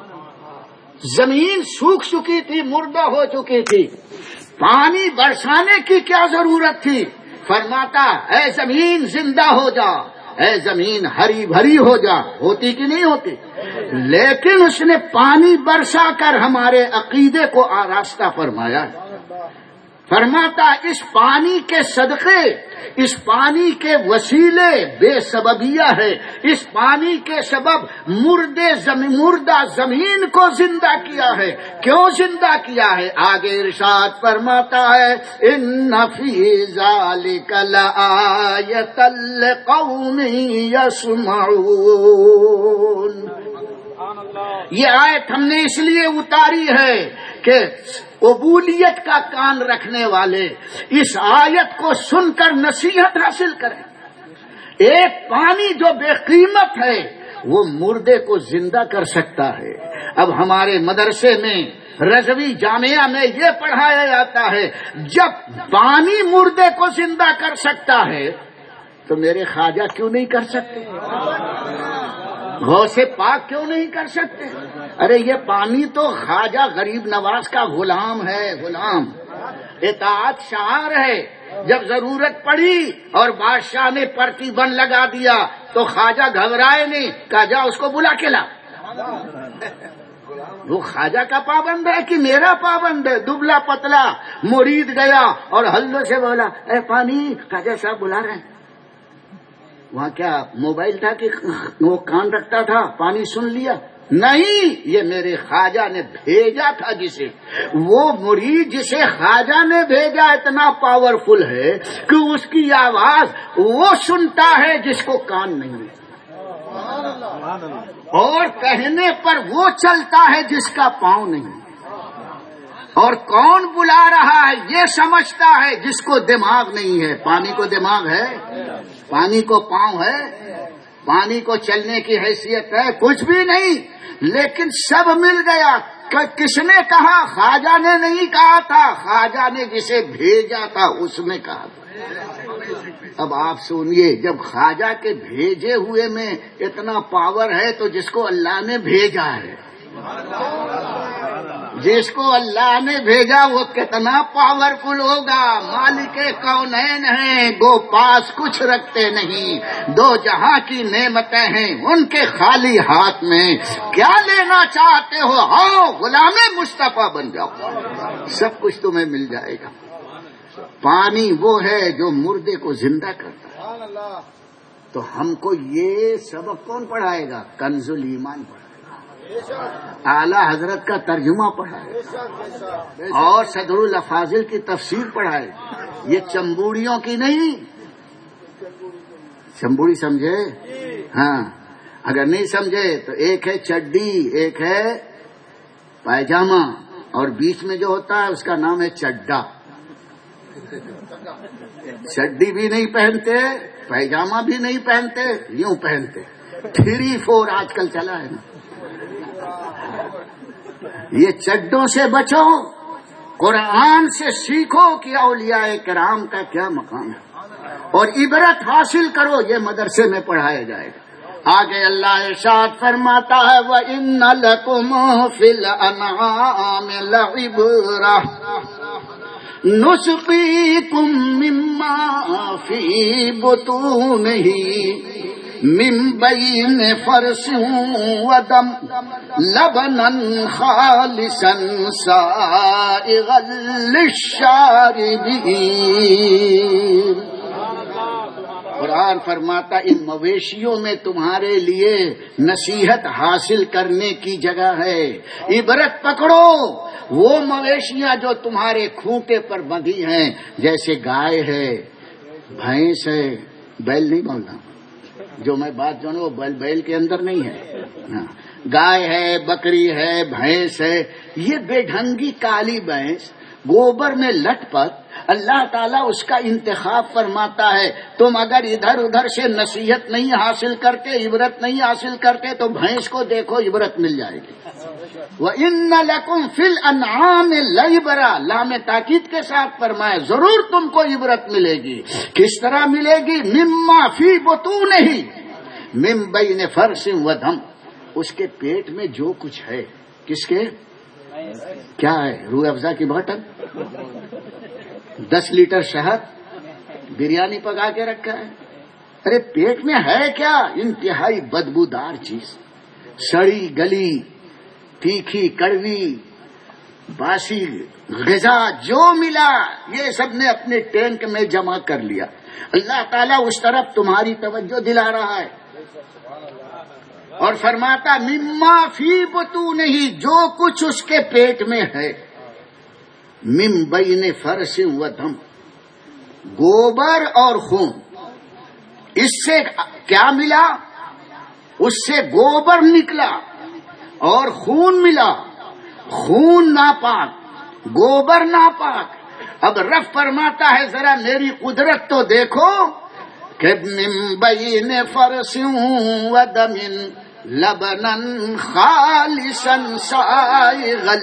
زمین سوکھ چکی تھی، مردہ ہو چکی تھی، پانی برسانے کی کیا ضرورت تھی؟ فرماتا اے زمین زندہ ہو جا، اے زمین ہری بھری ہو جا، ہوتی کہ نہیں ہوتی؟ لیکن اس نے پانی برسا کر ہمارے عقیدے کو آراستہ فرمایا۔ فرماتا اس پانی کے صدقے، اس پانی کے وسیلے بے سببیہ ہے، اس پانی کے سبب مردہ زمین کو زندہ کیا ہے۔ کیوں زندہ کیا ہے؟ آگے ارشاد فرماتا ہے ان فی ذلک لآیۃ لقوم یسمعون۔ یہ آیت ہم نے اس لیے اتاری ہے کہ قبولیت کا کان رکھنے والے اس آیت کو سن کر نصیحت حاصل کریں۔ ایک پانی جو بے قیمت ہے وہ مردے کو زندہ کر سکتا ہے۔ اب ہمارے مدرسے میں رضوی جامعہ میں یہ پڑھایا جاتا ہے جب پانی مردے کو زندہ کر سکتا ہے تو میرے خواجہ کیوں نہیں کر سکتے؟ غوث پاک کیوں نہیں کر سکتے؟ ارے یہ پانی تو خواجہ غریب نواز کا غلام ہے، غلام اطاعت شعار ہے۔ جب ضرورت پڑی اور بادشاہ نے پرتی بند لگا دیا تو خواجہ گھبرائے نہیں، کہا جا اس کو بلا کے لا۔ وہ خواجہ کا پابند ہے کہ میرا پابند ہے؟ دبلا پتلا مرید گیا اور ہلو سے بولا اے پانی، خواجہ صاحب بلا رہے ہیں۔ وہاں کیا موبائل تھا کہ وہ کان رکھتا تھا؟ پانی سن لیا؟ نہیں، یہ میرے خواجہ نے بھیجا تھا، جسے وہ مرید جسے خواجہ نے بھیجا اتنا پاورفل ہے کہ اس کی آواز وہ سنتا ہے جس کو کان نہیں ہے، اور کہنے پر وہ چلتا ہے جس کا پاؤں نہیں، اور کون بلا رہا ہے یہ سمجھتا ہے جس کو دماغ نہیں ہے۔ پانی کو دماغ ہے؟ پانی کو پاؤں ہے؟ پانی کو چلنے کی حیثیت ہے؟ کچھ بھی نہیں، لیکن سب مل گیا۔ کس نے کہا؟ خواجہ نے نہیں کہا تھا، خواجہ نے جسے بھیجا تھا اس نے کہا تھا۔ اب آپ سنیے، جب خواجہ کے بھیجے ہوئے میں اتنا پاور ہے تو جس کو اللہ نے بھیجا ہے، جس کو اللہ نے بھیجا وہ کتنا پاورفل ہوگا۔ مالک کونین ہیں، وہ پاس کچھ رکھتے نہیں، دو جہاں کی نعمتیں ہیں ان کے خالی ہاتھ میں، کیا لینا چاہتے ہو؟ آؤ غلام مصطفیٰ بن جاؤ، سب کچھ تمہیں مل جائے گا۔ پانی وہ ہے جو مردے کو زندہ کرتا ہے۔ تو ہم کو یہ سبق کون پڑھائے گا؟ کنز الایمان پڑھائے گا، اعلیٰ حضرت کا ترجمہ پڑھائے گا، اور صدر الافاضل کی تفسیر پڑھائے گا۔ یہ چمبوڑیوں کی نہیں۔ چمبوڑی سمجھے؟ ہاں، اگر نہیں سمجھے تو ایک ہے چڈی، ایک ہے پائجامہ، اور بیچ میں جو ہوتا ہے اس کا نام ہے چڈا۔ چڈی بھی نہیں پہنتے، پیجامہ بھی نہیں پہنتے، یوں پہنتے 3-4 آج کل چلا ہے نا۔ یہ چڈوں سے بچو، قرآن سے سیکھو کہ اولیاء کرام کا کیا مقام ہے، اور عبرت حاصل کرو، یہ مدرسے میں پڑھایا جائے گا۔ آگے اللہ ارشاد فرماتا ہے وَإِنَّ لَكُمْ فِي الْأَنْعَامِ لَعِبْرَةً نُسْقِيكُم مِّمَّا فِي بُطُونِهِ مِن بَيْنِ فَرْثٍ وَدَمٍ لَبَنًا خَالِصًا سَائِغًا لِّلشَّارِبِينَ۔ قرآن فرماتا ان مویشیوں میں تمہارے لیے نصیحت حاصل کرنے کی جگہ ہے، عبرت پکڑو۔ وہ مویشیاں جو تمہارے کھوٹے پر بندھی ہیں، جیسے گائے ہے، بھینس ہے، بیل نہیں بولنا، جو میں بات جو نا وہ بیل کے اندر نہیں ہے، گائے ہے، بکری ہے، بھینس ہے، یہ بے ڈھنگی کالی بھینس گوبر میں لٹ پٹ، اللہ تعالیٰ اس کا انتخاب فرماتا ہے۔ تم اگر ادھر ادھر سے نصیحت نہیں حاصل کرتے، عبرت نہیں حاصل کرتے، تو بھینس کو دیکھو، عبرت مل جائے گی۔ وَإِنَّ لَكُمْ فِي الْأَنْعَامِ لَعِبْرَةً، لام تاکید کے ساتھ فرمایا ضرور تم کو عبرت ملے گی۔ کس طرح ملے گی؟ مِمَّا فِي بُطُونِهِ مِن بَيْنِ فَرْثٍ وَدَمٍ، اس کے پیٹ میں جو کچھ ہے، کس کے؟ کیا ہے؟ روح افزا کی بوتل، 10 لیٹر شہد، بریانی پکا کے رکھا ہے۔ ارے پیٹ میں ہے کیا؟ انتہائی بدبودار چیز، سڑی گلی، تیکھی کڑوی، باسی غذا جو ملا یہ سب نے اپنے ٹینک میں جمع کر لیا۔ اللہ تعالیٰ اس طرف تمہاری توجہ دلا رہا ہے اور فرماتا مما فی بطونہ، جو کچھ اس کے پیٹ میں ہے، من بین فرث و دم، گوبر اور خون۔ اس سے کیا ملا؟ اس سے گوبر نکلا اور خون ملا، خون ناپاک، گوبر ناپاک۔ اب رب فرماتا ہے ذرا میری قدرت تو دیکھو کہ من بین فرث و دم لبنا خالصا سائغا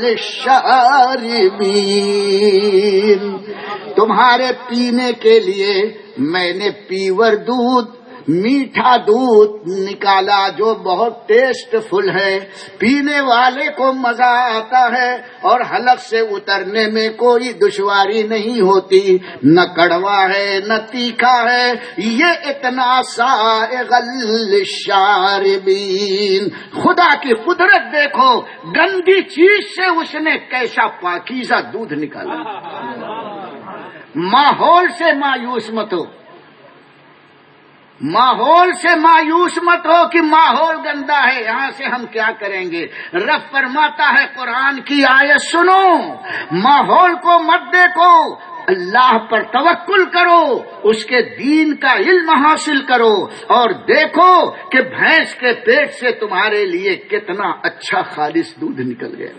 للشاربین، تمہارے پینے کے لیے میں نے پیور دودھ، میٹھا دودھ نکالا جو بہت ٹیسٹ فل ہے، پینے والے کو مزہ آتا ہے اور حلق سے اترنے میں کوئی دشواری نہیں ہوتی، نہ کڑوا ہے نہ تیکھا ہے، یہ اتنا سائغ للشاربین۔ خدا کی قدرت دیکھو، گندی چیز سے اس نے کیسا پاکیزہ دودھ نکالا۔ ماحول سے مایوس مت ہو، ماحول سے مایوس مت ہو کہ ماحول گندا ہے، یہاں سے ہم کیا کریں گے۔ رب فرماتا ہے قرآن کی آیت سنو، ماحول کو مت دیکھو، اللہ پر توکل کرو، اس کے دین کا علم حاصل کرو، اور دیکھو کہ بھینس کے پیٹ سے تمہارے لیے کتنا اچھا خالص دودھ نکل گیا۔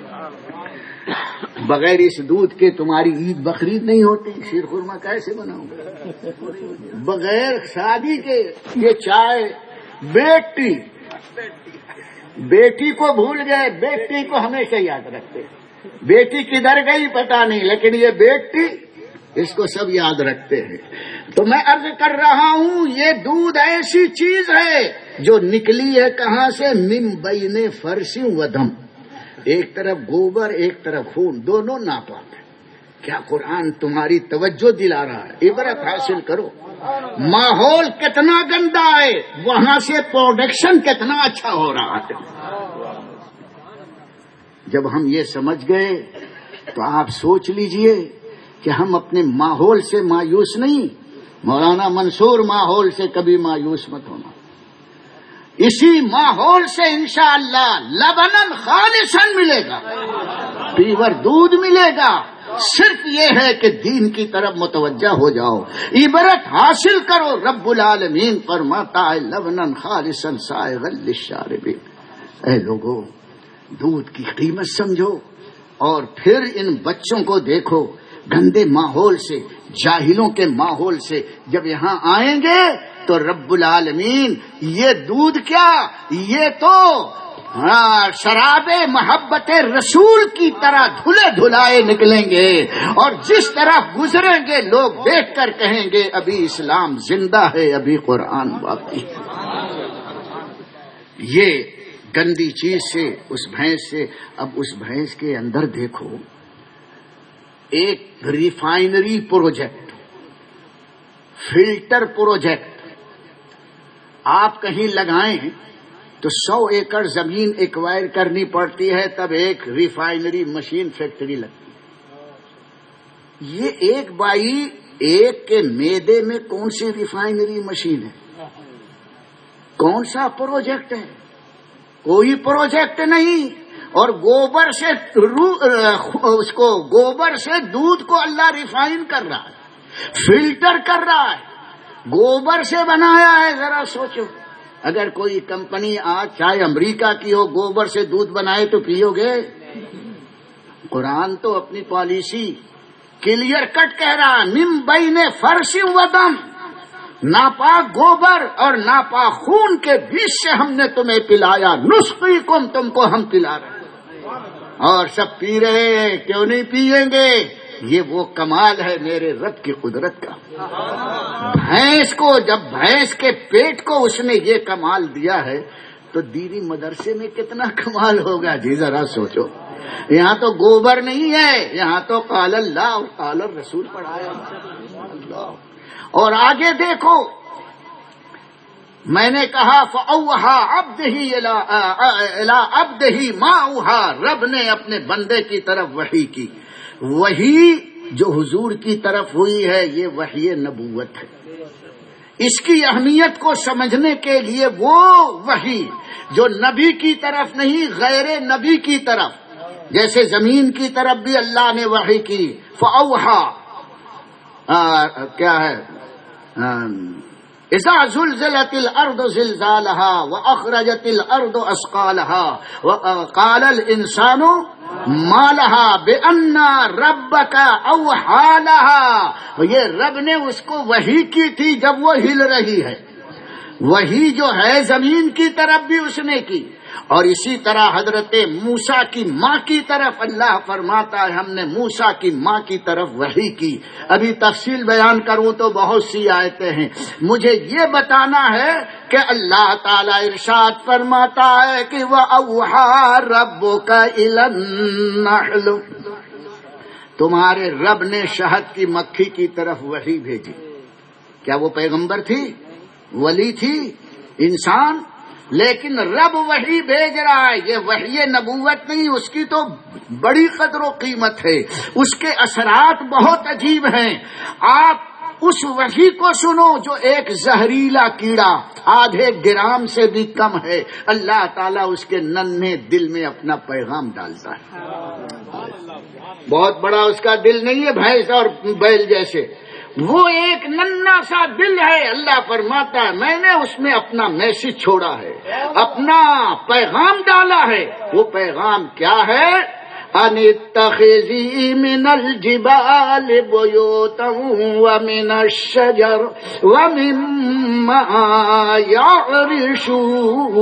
بغیر اس دودھ کے تمہاری عید بقرعید نہیں ہوتی، شیر خورما کیسے بناؤں گا؟ بغیر شادی کے یہ چائے، بیٹی کو بھول گئے، بیٹی کو ہمیشہ یاد رکھتے، بیٹی کدھر گئی پتا نہیں، لیکن یہ بیٹی اس کو سب یاد رکھتے ہیں۔ تو میں عرض کر رہا ہوں یہ دودھ ایسی چیز ہے جو نکلی ہے کہاں سے؟ من بین فرث و دم، ایک طرف گوبر ایک طرف خون، دونوں ناپاک ہے۔ کیا قرآن تمہاری توجہ دلا رہا ہے؟ عبرت حاصل کرو۔ ماحول کتنا گندا ہے، وہاں سے پروڈکشن کتنا اچھا ہو رہا ہے۔ جب ہم یہ سمجھ گئے تو آپ سوچ لیجئے کہ ہم اپنے ماحول سے مایوس نہیں۔ مولانا منصور ماحول سے کبھی مایوس مت ہونا، اسی ماحول سے انشاءاللہ لبنن خالصاً ملے گا، پیور دودھ ملے گا۔ صرف یہ ہے کہ دین کی طرف متوجہ ہو جاؤ، عبرت حاصل کرو۔ رب العالمین فرماتا ہے لبنن خالصاً سائغا للشاربین۔ اے لوگو، دودھ کی قیمت سمجھو، اور پھر ان بچوں کو دیکھو، گندے ماحول سے، جاہلوں کے ماحول سے جب یہاں آئیں گے تو رب العالمین یہ دودھ کیا، یہ تو شراب محبت رسول کی طرح دھلے دھلائے نکلیں گے، اور جس طرح گزریں گے لوگ دیکھ کر کہیں گے ابھی اسلام زندہ ہے، ابھی قرآن باقی ہے۔ یہ گندی چیز سے، اس بھینس سے، اب اس بھینس کے اندر دیکھو ایک ریفائنری پروجیکٹ، فلٹر پروجیکٹ آپ کہیں لگائیں تو 100 ایکڑ زمین ایکوائر کرنی پڑتی ہے، تب ایک ریفائنری مشین فیکٹری لگتی ہے۔ یہ ایک بائی ایک کے معدے میں کون سی ریفائنری مشین ہے؟ کون سا پروجیکٹ ہے؟ کوئی پروجیکٹ نہیں۔ اور گوبر سے اس کو گوبر سے دودھ کو اللہ ریفائن کر رہا ہے، فلٹر کر رہا ہے، گوبر سے بنایا ہے۔ ذرا سوچو، اگر کوئی کمپنی آج چاہے امریکہ کی ہو گوبر سے دودھ بنائے تو پیو گے؟ قرآن تو اپنی پالیسی کلیئر کٹ کہہ رہا ہے، من بین فرش و دم، ناپاک گوبر اور ناپاک خون کے بیچ سے ہم نے تمہیں پلایا، نسقیکم، تم کو ہم پلا رہے ہیں، اور سب پی رہے ہیں۔ کیوں نہیں پیئیں گے؟ یہ وہ کمال ہے میرے رب کی قدرت کا۔ بھینس کو، جب بھینس کے پیٹ کو اس نے یہ کمال دیا ہے تو دینی مدرسے میں کتنا کمال ہوگا جی، ذرا سوچو۔ یہاں تو گوبر نہیں ہے، یہاں تو قال اللہ اور قال الرسول پڑھایا اللہ۔ اور آگے دیکھو، میں نے کہا فَأَوْحَىٰ عَبْدِهِ إِلَىٰ عَبْدِهِ مَا أَوْحَىٰ، رب نے اپنے بندے کی طرف وحی کی۔ وحی جو حضور کی طرف ہوئی ہے یہ وحی نبوت ہے۔ اس کی اہمیت کو سمجھنے کے لیے وہ وحی جو نبی کی طرف نہیں، غیر نبی کی طرف، جیسے زمین کی طرف بھی اللہ نے وحی کی، فَأَوْحَىٰ کیا ہے، اذا زلزلت الارض زلزالها واخرجت الارض اثقالها وقال الانسان ما لها بان ربك اوحى لها۔ یہ رب نے اس کو وحی کی تھی جب وہ ہل رہی ہے۔ وحی جو ہے زمین کی طرف بھی اس نے کی، اور اسی طرح حضرت موسیٰ کی ماں کی طرف اللہ فرماتا ہے ہم نے موسیٰ کی ماں کی طرف وحی کی۔ ابھی تفصیل بیان کروں تو بہت سی آیتیں ہیں، مجھے یہ بتانا ہے کہ اللہ تعالی ارشاد فرماتا ہے کہ وَأَوْحَىٰ رَبُّكَ إِلَى النَّحْلِ، تمہارے رب نے شہد کی مکھی کی طرف وحی بھیجی۔ کیا وہ پیغمبر تھی، ولی تھی، انسان؟ لیکن رب وحی بھیج رہا ہے، یہ وحی نبوت نہیں، اس کی تو بڑی قدر و قیمت ہے، اس کے اثرات بہت عجیب ہیں۔ آپ اس وحی کو سنو جو ایک زہریلا کیڑا آدھے گرام سے بھی کم ہے، اللہ تعالیٰ اس کے ننھے دل میں اپنا پیغام ڈالتا ہے۔ بہت بڑا اس کا دل نہیں ہے بھینس اور بیل جیسے، وہ ایک ننھا سا دل ہے۔ اللہ فرماتا ہے میں نے اس میں اپنا میسج چھوڑا ہے، اپنا پیغام ڈالا ہے۔ وہ پیغام کیا ہے؟ ان اتخذی من الجبال بیوتا ومن الشجر ومما یعرشون۔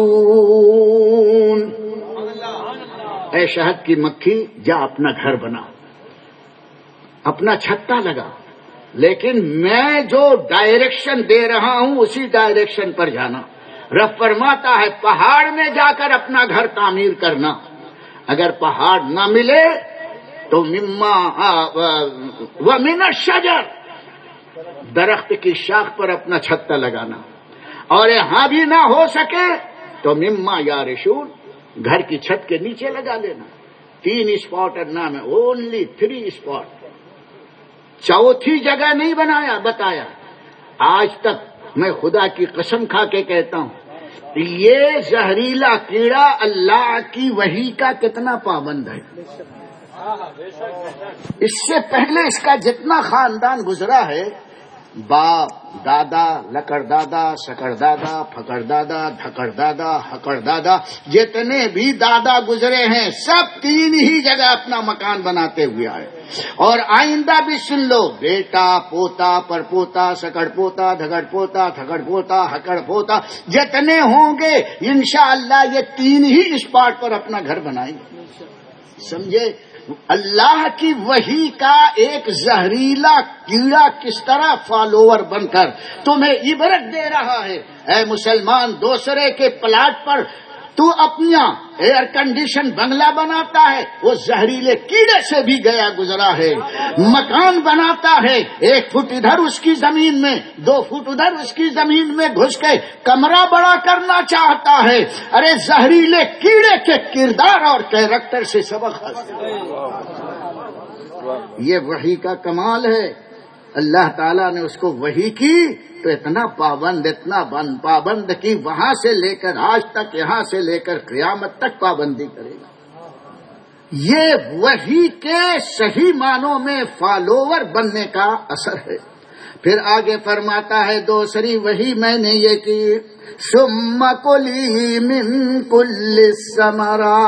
اے شہد کی مکھی، جا اپنا گھر بنا، اپنا چھتا لگا، لیکن میں جو ڈائریکشن دے رہا ہوں اسی ڈائریکشن پر جانا۔ رب فرماتا ہے پہاڑ میں جا کر اپنا گھر تعمیر کرنا، اگر پہاڑ نہ ملے تو مما ومن الشجر، درخت کی شاخ پر اپنا چھتا لگانا، اور یہاں بھی نہ ہو سکے تو مما یارشون، گھر کی چھت کے نیچے لگا لینا۔ 3 اسپاٹ نام ہے، اونلی 3 اسپاٹ، چوتھی جگہ نہیں بتایا۔ آج تک میں خدا کی قسم کھا کے کہتا ہوں یہ زہریلا کیڑا اللہ کی وحی کا کتنا پابند ہے۔ اس سے پہلے اس کا جتنا خاندان گزرا ہے باپ دادا لکڑ دادا سکڑ دادا پھکڑ دادا دھکڑ دادا ہکڑ دادا جتنے بھی دادا گزرے ہیں سب تین ہی جگہ اپنا مکان بناتے ہوئے آئے. اور آئندہ بھی سن لو، بیٹا پوتا پر پوتا سکڑ پوتا دھکڑ پوتا تھکڑ پوتا ہکڑ پوتا جتنے ہوں گے انشاءاللہ یہ تین ہی اسپاٹ پر اپنا گھر بنائیں گے. سمجھے؟ اللہ کی وحی کا ایک زہریلا کیڑا کس طرح فالوور بن کر تمہیں عبرت دے رہا ہے. اے مسلمان، دوسرے کے پلاٹ پر تو اپنا ایئر کنڈیشن بنگلہ بناتا ہے، وہ زہریلے کیڑے سے بھی گیا گزرا ہے. مکان بناتا ہے، 1 فٹ ادھر اس کی زمین میں 2 فٹ ادھر اس کی زمین میں گھس کے کمرہ بڑا کرنا چاہتا ہے. ارے زہریلے کیڑے کے کردار اور کیریکٹر سے سبق حاصل. یہ وحی کا کمال ہے. اللہ تعالیٰ نے اس کو وحی کی تو اتنا پابند کی، وہاں سے لے کر آج تک، یہاں سے لے کر قیامت تک پابندی کرے گا. یہ وحی کے صحیح معنوں میں فالوور بننے کا اثر ہے. پھر آگے فرماتا ہے دوسری وحی میں نے یہ کی، ثم کلی من کل الثمرات،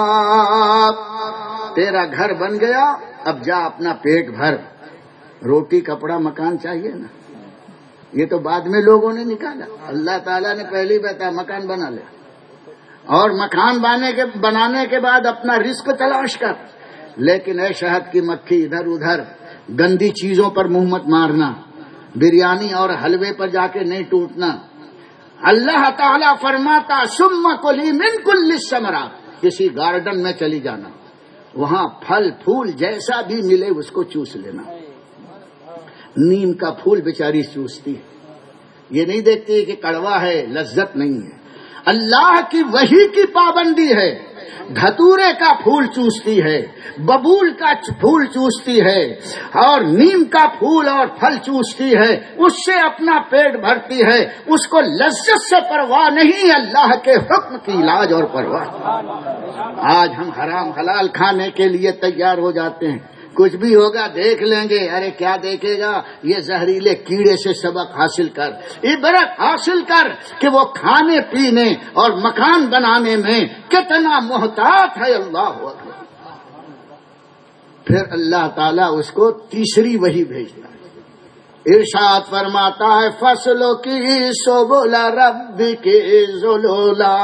تیرا گھر بن گیا، اب جا اپنا پیٹ بھر. روٹی کپڑا مکان چاہیے نا، یہ تو بعد میں لوگوں نے نکالا. اللہ تعالیٰ نے پہلے بتایا مکان بنا لے، اور مکان بنانے کے بعد اپنا رزق تلاش کر. لیکن اے شہد کی مکھی، ادھر ادھر گندی چیزوں پر منہ مت مارنا، بریانی اور حلوے پر جا کے نہیں ٹوٹنا. اللہ تعالیٰ فرماتا ثم کلی من کل الثمرات، کسی گارڈن میں چلی جانا، وہاں پھل پھول جیسا بھی ملے اس کو چوس لینا. نیم کا پھول بیچاری چوستی ہے، یہ نہیں دیکھتی کہ کڑوا ہے، لذت نہیں ہے. اللہ کی وحی کی پابندی ہے. دھتورے کا پھول چوستی ہے، ببول کا پھول چوستی ہے، اور نیم کا پھول اور پھل چوستی ہے، اس سے اپنا پیٹ بھرتی ہے. اس کو لذت سے پرواہ نہیں، اللہ کے حکم کی علاج اور پرواہ. آج ہم حرام حلال کھانے کے لیے تیار ہو جاتے ہیں، کچھ بھی ہوگا دیکھ لیں گے. ارے کیا دیکھے گا؟ یہ زہریلے کیڑے سے سبق حاصل کر، عبرت حاصل کر کہ وہ کھانے پینے اور مکان بنانے میں کتنا محتاط ہے. اللہ اکبر. پھر اللہ تعالیٰ اس کو تیسری وحی بھیجتا ہے. ارشاد فرماتا ہے فصلوں کی سبل ربک ذلولا،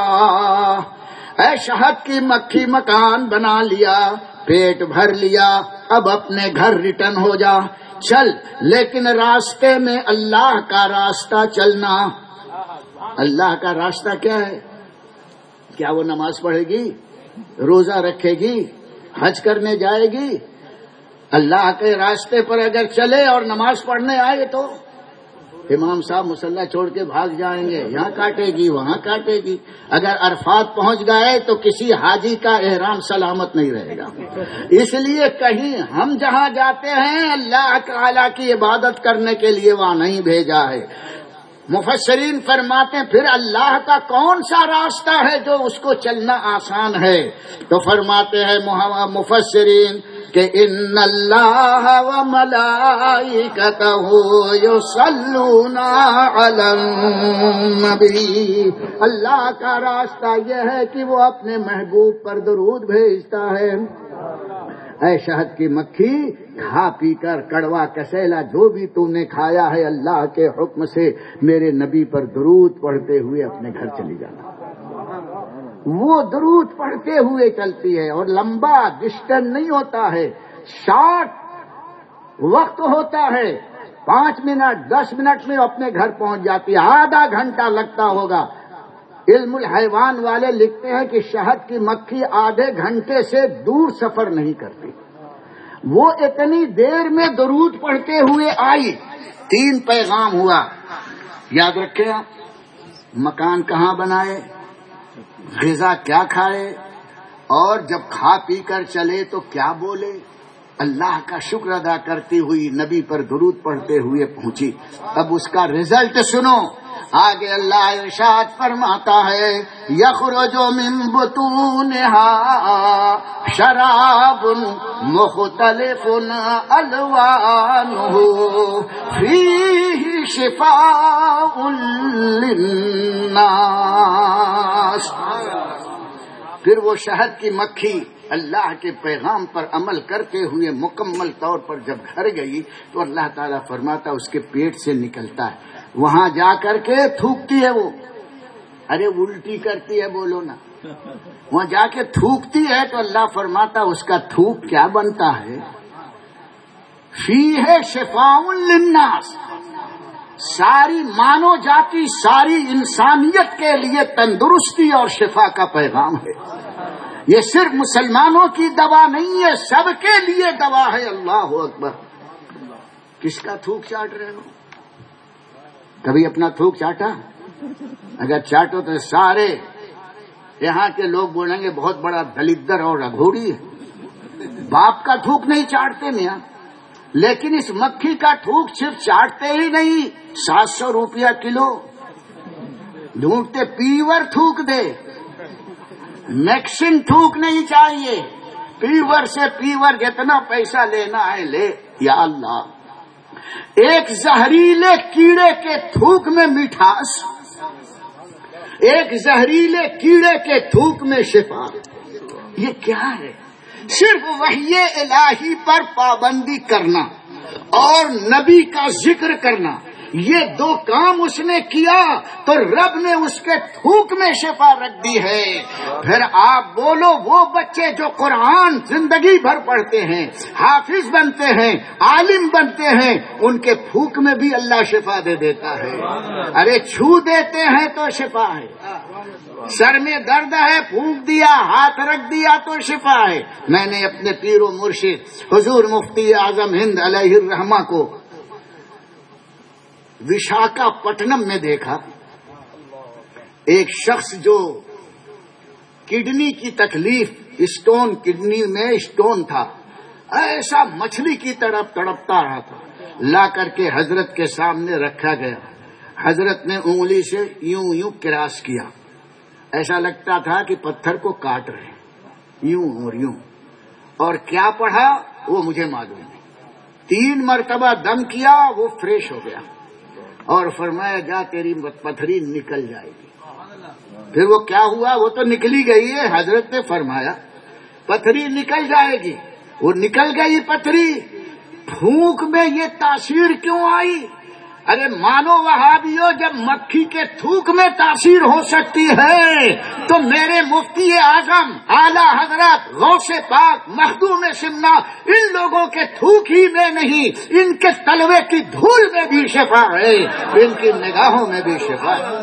اے شہد کی مکھی مکان بنا لیا، پیٹ بھر لیا، اب اپنے گھر ریٹرن ہو جا. چل، لیکن راستے میں اللہ کا راستہ چلنا. اللہ کا راستہ کیا ہے؟ کیا وہ نماز پڑھے گی، روزہ رکھے گی، حج کرنے جائے گی؟ اللہ کے راستے پر اگر چلے اور نماز پڑھنے آئے تو امام صاحب مصلی چھوڑ کے بھاگ جائیں گے، یہاں کاٹے گی وہاں کاٹے گی. اگر عرفات پہنچ گئے تو کسی حاجی کا احرام سلامت نہیں رہے گا. اس لیے کہیں ہم جہاں جاتے ہیں اللہ تعالیٰ کی عبادت کرنے کے لیے وہاں نہیں بھیجا ہے. مفسرین فرماتے ہیں پھر اللہ کا کون سا راستہ ہے جو اس کو چلنا آسان ہے؟ تو فرماتے ہیں مفسرین کہ ان اللہ و ملائکتہ یصلون علی النبی، اللہ کا راستہ یہ ہے کہ وہ اپنے محبوب پر درود بھیجتا ہے. اے شہد کی مکھی، کھا پی کر کڑوا کسیلا جو بھی تو نے کھایا ہے، اللہ کے حکم سے میرے نبی پر درود پڑھتے ہوئے اپنے گھر چلی جانا. وہ درود پڑھتے ہوئے چلتی ہے، اور لمبا ڈسٹینس نہیں ہوتا ہے، شارٹ وقت ہوتا ہے. 5 منٹ 10 منٹ میں اپنے گھر پہنچ جاتی ہے. آدھا گھنٹہ لگتا ہوگا. علم الحیوان والے لکھتے ہیں کہ شہد کی مکھی آدھے گھنٹے سے دور سفر نہیں کرتی. وہ اتنی دیر میں درود پڑھتے ہوئے آئی. 3 پیغام ہوا. یاد رکھیں آپ، مکان کہاں بنائے، غذا کیا کھائے، اور جب کھا پی کر چلے تو کیا بولے. اللہ کا شکر ادا کرتی ہوئی نبی پر درود پڑھتے ہوئے پہنچی. اب اس کا رزلٹ سنو. آگے اللہ ارشاد فرماتا ہے یخرج من بطونها شراب مختلف الوانه فیہ شفاء للناس۔ پھر وہ شہد کی مکھی اللہ کے پیغام پر عمل کرتے ہوئے مکمل طور پر جب گھر گئی تو اللہ تعالیٰ فرماتا اس کے پیٹ سے نکلتا ہے، وہاں جا کر کے تھوکتی ہے وہ، ارے الٹی کرتی ہے بولو نا، وہاں جا کے تھوکتی ہے تو اللہ فرماتا اس کا تھوک کیا بنتا ہے، فیہ شفاء للناس، ساری مانو جاتی ساری انسانیت کے لیے تندرستی اور شفا کا پیغام ہے۔ یہ صرف مسلمانوں کی دوا نہیں ہے، سب کے لیے دوا ہے۔ اللہ اکبر۔ کس کا تھوک چاٹ رہے ہو؟ کبھی اپنا تھوک چاٹا؟ اگر چاٹو تو سارے یہاں کے لوگ بولیں گے بہت بڑا دلدر اور اگھوڑی ہے۔ باپ کا تھوک نہیں چاٹتے میاں، لیکن اس مکھی کا تھوک صرف چاٹتے ہی نہیں، 700 روپیہ کلو ڈھونڈتے، پیور تھوک دے، میکسن تھوک نہیں چاہیے، پیور سے پیور جتنا پیسہ لینا ہے لے۔ یا اللہ، ایک زہریلے کیڑے کے تھوک میں مٹھاس، ایک زہریلے کیڑے کے تھوک میں شفا، یہ کیا ہے؟ صرف وحی الہی پر پابندی کرنا اور نبی کا ذکر کرنا، یہ دو کام اس نے کیا تو رب نے اس کے تھوک میں شفا رکھ دی ہے۔ پھر آپ بولو وہ بچے جو قرآن زندگی بھر پڑھتے ہیں، حافظ بنتے ہیں، عالم بنتے ہیں، ان کے تھوک میں بھی اللہ شفا دے دیتا ہے۔ ارے چھو دیتے ہیں تو شفا ہے، سر میں درد ہے پھونک دیا، ہاتھ رکھ دیا تو شفا ہے۔ میں نے اپنے پیر و مرشد حضور مفتی اعظم ہند علیہ الرحمہ کو وشاکھاپٹنم میں دیکھا، ایک شخص جو کڈنی کی تکلیف، اسٹون، کڈنی میں اسٹون تھا، ایسا مچھلی کی طرح تڑپتا رہا تھا، لا کر کے حضرت کے سامنے رکھا گیا۔ حضرت نے انگلی سے یوں یوں کراس کیا، ایسا لگتا تھا کہ پتھر کو کاٹ رہے ہیں، یوں اور یوں، اور کیا پڑھا وہ مجھے معلوم نہیں۔ 3 مرتبہ دم کیا، وہ فریش ہو گیا اور فرمایا جا تیری پتھری نکل جائے گی۔ پھر وہ کیا ہوا؟ وہ تو نکلی گئی ہے، حضرت نے فرمایا پتھری نکل جائے گی، وہ نکل گئی پتھری۔ پھونک میں یہ تاثیر کیوں آئی؟ ارے مانو وہابیو، جب مکھی کے تھوک میں تاثیر ہو سکتی ہے تو میرے مفتی اعظم اعلی حضرت غوث پاک مخدوم سمنا ان لوگوں کے تھوک ہی میں نہیں، ان کے تلوے کی دھول میں بھی شفا ہے، ان کی نگاہوں میں بھی شفا ہے۔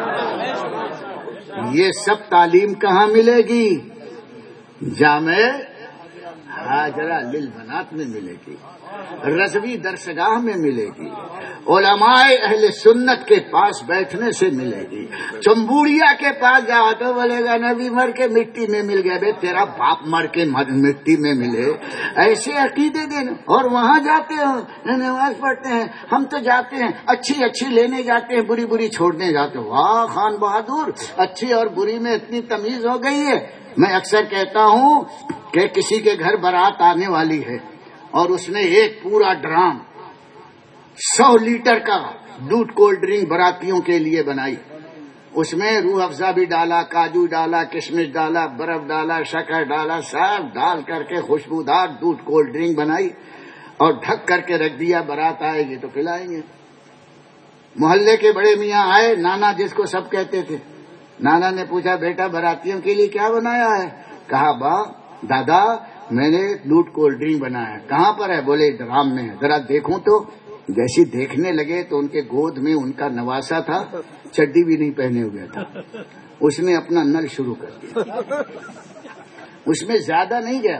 یہ سب تعلیم کہاں ملے گی؟ جامع حاجرہ للبنات میں ملے گی، رضوی درسگاہ میں ملے گی، علماء اہل سنت کے پاس بیٹھنے سے ملے گی۔ چمبوڑیا کے پاس جاؤ تو بولے گا نبی مر کے مٹی میں مل گیا، بے تیرا باپ مر کے مٹی میں ملے، ایسے عقیدے دینا۔ اور وہاں جاتے ہو نماز پڑھتے ہیں، ہم تو جاتے ہیں اچھی اچھی لینے جاتے ہیں، بری بری چھوڑنے جاتے ہیں۔ واہ خان بہادر، اچھی اور بری میں اتنی تمیز ہو گئی ہے۔ میں اکثر کہتا ہوں کہ کسی کے گھر بارات آنے والی ہے اور اس نے ایک پورا ڈرام 100 لیٹر کا دودھ کولڈ ڈرنک براتیوں کے لیے بنائی، اس میں روح افزا بھی ڈالا، کاجو ڈالا، کشمش ڈالا، برف ڈالا، شکر ڈالا، سب ڈال کر کے خوشبودار دودھ کولڈ ڈرنک بنائی اور ڈھک کر کے رکھ دیا، برات آئے گی تو پلائیں گے۔ محلے کے بڑے میاں آئے، نانا جس کو سب کہتے تھے، نانا نے پوچھا بیٹا براتیوں کے لیے کیا بنایا ہے؟ کہا دادا میں نے دودھ کولڈ ڈرنک بنایا ہے۔ کہاں پر ہے؟ بولے ڈرام میں ہے، ذرا دیکھوں تو۔ جیسے دیکھنے لگے تو ان کے گود میں ان کا نواسا تھا، چڈی بھی نہیں پہنے ہوئے تھا، اس نے اپنا نل شروع کر دیا، اس میں زیادہ نہیں گیا،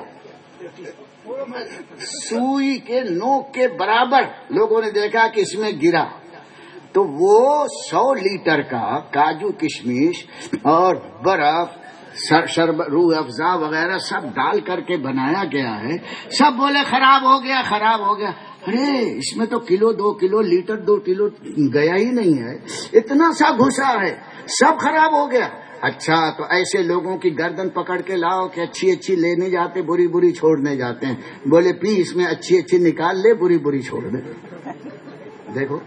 سوئی کے نوک کے برابر لوگوں نے دیکھا کہ اس میں گرا، تو وہ 100 لیٹر کا کاجو کشمش اور برف روح افزا وغیرہ سب ڈال کر کے بنایا گیا ہے۔ سب بولے خراب ہو گیا، خراب ہو گیا۔ ارے اس میں تو کلو 2 کلو لیٹر 2 کلو گیا ہی نہیں ہے، اتنا سا گھسا ہے، سب خراب ہو گیا۔ اچھا تو ایسے لوگوں کی گردن پکڑ کے لاؤ کہ اچھی اچھی لینے جاتے، بری بری چھوڑنے جاتے ہیں۔ بولے پی اس میں اچھی اچھی نکال لے، بری بری چھوڑ دے۔ دیکھو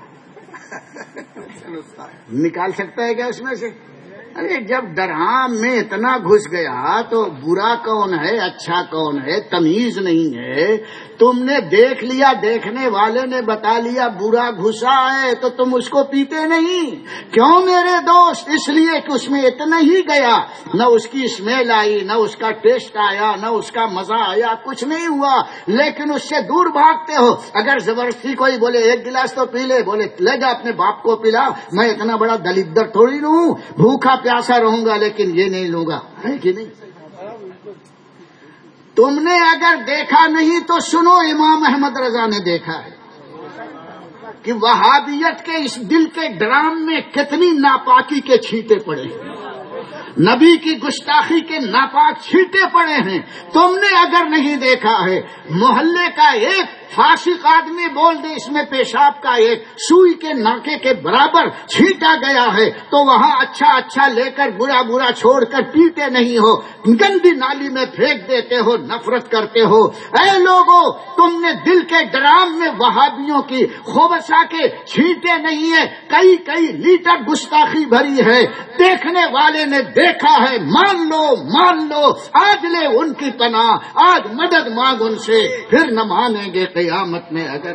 نکال سکتا ہے کیا اس میں سے؟ ارے جب درہم میں اتنا گھس گیا تو برا کون ہے اچھا کون ہے تمیز نہیں ہے۔ تم نے دیکھ لیا، دیکھنے والے نے بتا لیا برا گھسا ہے تو تم اس کو پیتے نہیں۔ کیوں میرے دوست؟ اس لیے کہ اس میں اتنا ہی گیا، نہ اس کی اسمیل آئی، نہ اس کا ٹیسٹ آیا، نہ اس کا مزہ آیا، کچھ نہیں ہوا، لیکن اس سے دور بھاگتے ہو۔ اگر زبردستی کوئی بولے 1 گلاس تو پی لے، بولے لے جا اپنے باپ کو پلا، میں اتنا بڑا دلیدر تھوڑی نہ ہوں، بھوکا پیاسا رہوں گا لیکن یہ نہیں لوں گا، ہے کہ نہیں؟ تم نے اگر دیکھا نہیں تو سنو، امام احمد رضا نے دیکھا ہے کہ وہابیت کے اس دل کے ڈرام میں کتنی ناپاکی کے چھینٹے پڑے ہیں، نبی کی گستاخی کے ناپاک چھینٹے پڑے ہیں۔ تم نے اگر نہیں دیکھا ہے، محلے کا ایک فاسق آدمی بول دے اس میں پیشاب کا ایک سوئی کے ناکے کے برابر چھینٹا گیا ہے تو وہاں اچھا اچھا لے کر برا برا چھوڑ کر پیتے نہیں ہو، گندی نالی میں پھینک دیتے ہو، نفرت کرتے ہو۔ اے لوگوں، تم نے دل کے ڈرام میں وہابیوں کی خوبصا کے چھینٹے نہیں ہے، کئی کئی لیٹر گستاخی بھری ہے، دیکھنے والے نے دیکھا ہے، مان لو مان لو، آج لے ان کی پناہ، آج مدد مانگ ان سے، پھر نہ مانیں گے قیامت میں اگر۔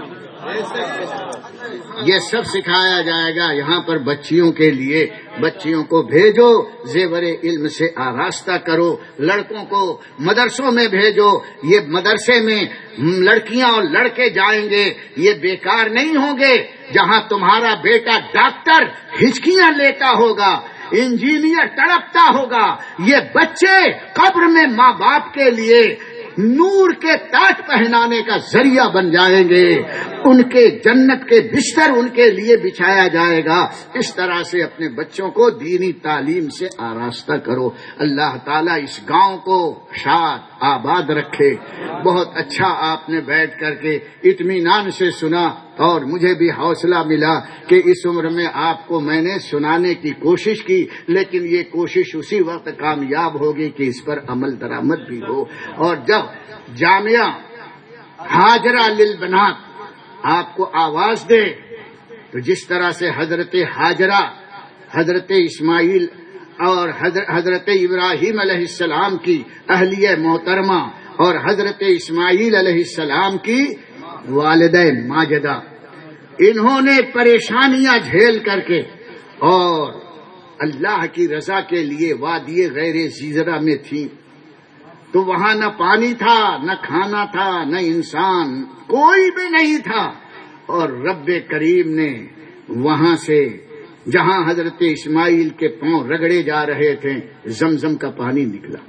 یہ سب سکھایا جائے گا یہاں پر بچیوں کے لیے۔ بچیوں کو بھیجو، زیور علم سے آراستہ کرو، لڑکوں کو مدرسوں میں بھیجو، یہ مدرسے میں لڑکیاں اور لڑکے جائیں گے، یہ بیکار نہیں ہوں گے۔ جہاں تمہارا بیٹا ڈاکٹر ہچکیاں لیتا ہوگا، انجینئر تڑپتا ہوگا، یہ بچے قبر میں ماں باپ کے لیے نور کے تاج پہنانے کا ذریعہ بن جائیں گے، ان کے جنت کے بستر ان کے لیے بچھایا جائے گا۔ اس طرح سے اپنے بچوں کو دینی تعلیم سے آراستہ کرو۔ اللہ تعالیٰ اس گاؤں کو شاد آباد رکھے۔ بہت اچھا آپ نے بیٹھ کر کے اطمینان سے سنا، اور مجھے بھی حوصلہ ملا کہ اس عمر میں آپ کو میں نے سنانے کی کوشش کی، لیکن یہ کوشش اسی وقت کامیاب ہوگی کہ اس پر عمل درآمد بھی ہو۔ اور جب جامعہ ہاجرہ للبنات آپ کو آواز دے تو جس طرح سے حضرت ہاجرہ، حضرت اسماعیل اور حضرت ابراہیم علیہ السلام کی اہلیہ محترمہ اور حضرت اسماعیل علیہ السلام کی والدہ ماجدہ، انہوں نے پریشانیاں جھیل کر کے اور اللہ کی رضا کے لیے وادی غیر زیزرہ میں تھیں، تو وہاں نہ پانی تھا، نہ کھانا تھا، نہ انسان، کوئی بھی نہیں تھا، اور رب کریم نے وہاں سے جہاں حضرت اسماعیل کے پاؤں رگڑے جا رہے تھے زمزم کا پانی نکلا،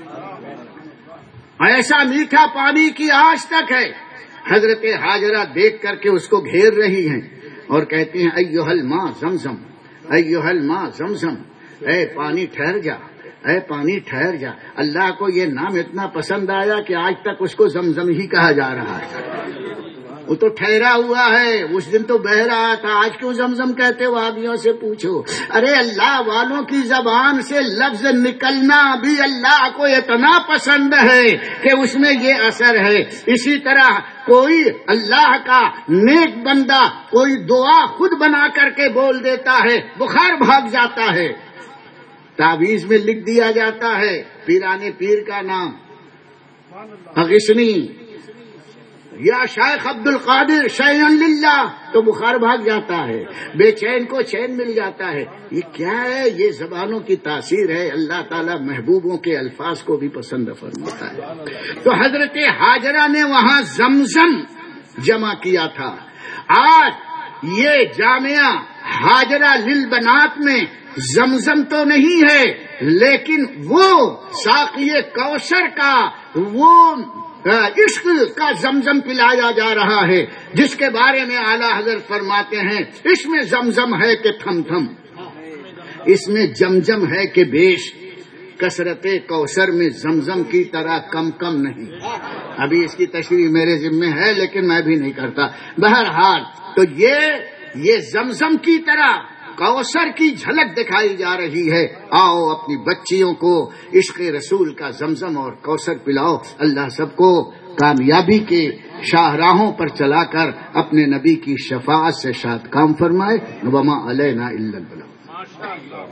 ایسا میٹھا پانی کی آج تک ہے۔ حضرت ہاجرہ دیکھ کر کے اس کو گھیر رہی ہیں اور کہتی ہیں ایھا الماء زمزم، ایھا الماء زمزم، اے پانی ٹھہر جا، اے پانی ٹھہر جا۔ اللہ کو یہ نام اتنا پسند آیا کہ آج تک اس کو زمزم ہی کہا جا رہا ہے۔ وہ تو ٹھہرا ہوا ہے، اس دن تو بہہ رہا تھا، آج کیوں زمزم کہتے ہو؟ وہابیوں سے پوچھو۔ ارے اللہ والوں کی زبان سے لفظ نکلنا بھی اللہ کو اتنا پسند ہے کہ اس میں یہ اثر ہے۔ اسی طرح کوئی اللہ کا نیک بندہ کوئی دعا خود بنا کر کے بول دیتا ہے، بخار بھاگ جاتا ہے، تعویذ میں لکھ دیا جاتا ہے پیرانے پیر کا نام، اغثنی یا شیخ عبد القادر شیئا للہ، تو بخار بھاگ جاتا ہے، بے چین کو چین مل جاتا ہے۔ یہ کیا ہے؟ یہ زبانوں کی تاثیر ہے۔ اللہ تعالیٰ محبوبوں کے الفاظ کو بھی پسند فرماتا ہے۔ تو حضرت ہاجرہ نے وہاں زمزم جمع کیا تھا۔ آج یہ جامعہ ہاجرہ للبنات میں زمزم تو نہیں ہے، لیکن وہ ساقی کوثر کا وہ عشق کا زمزم پلایا جا رہا ہے، جس کے بارے میں اعلیٰ حضرت فرماتے ہیں اس میں زمزم ہے کہ تھم تھم، اس میں جمجم ہے کہ بیش، کثرت کوثر میں زمزم کی طرح کم کم نہیں. ابھی اس کی تشریح میرے ذمہ ہے لیکن میں بھی نہیں کرتا. بہرحال تو یہ زمزم کی طرح کوثر کی جھلک دکھائی جا رہی ہے. آؤ اپنی بچیوں کو عشق رسول کا زمزم اور کوثر پلاؤ. اللہ سب کو کامیابی کے شاہراہوں پر چلا کر اپنے نبی کی شفاعت سے شاد کام فرمائے. وما علینا الا البلاغ.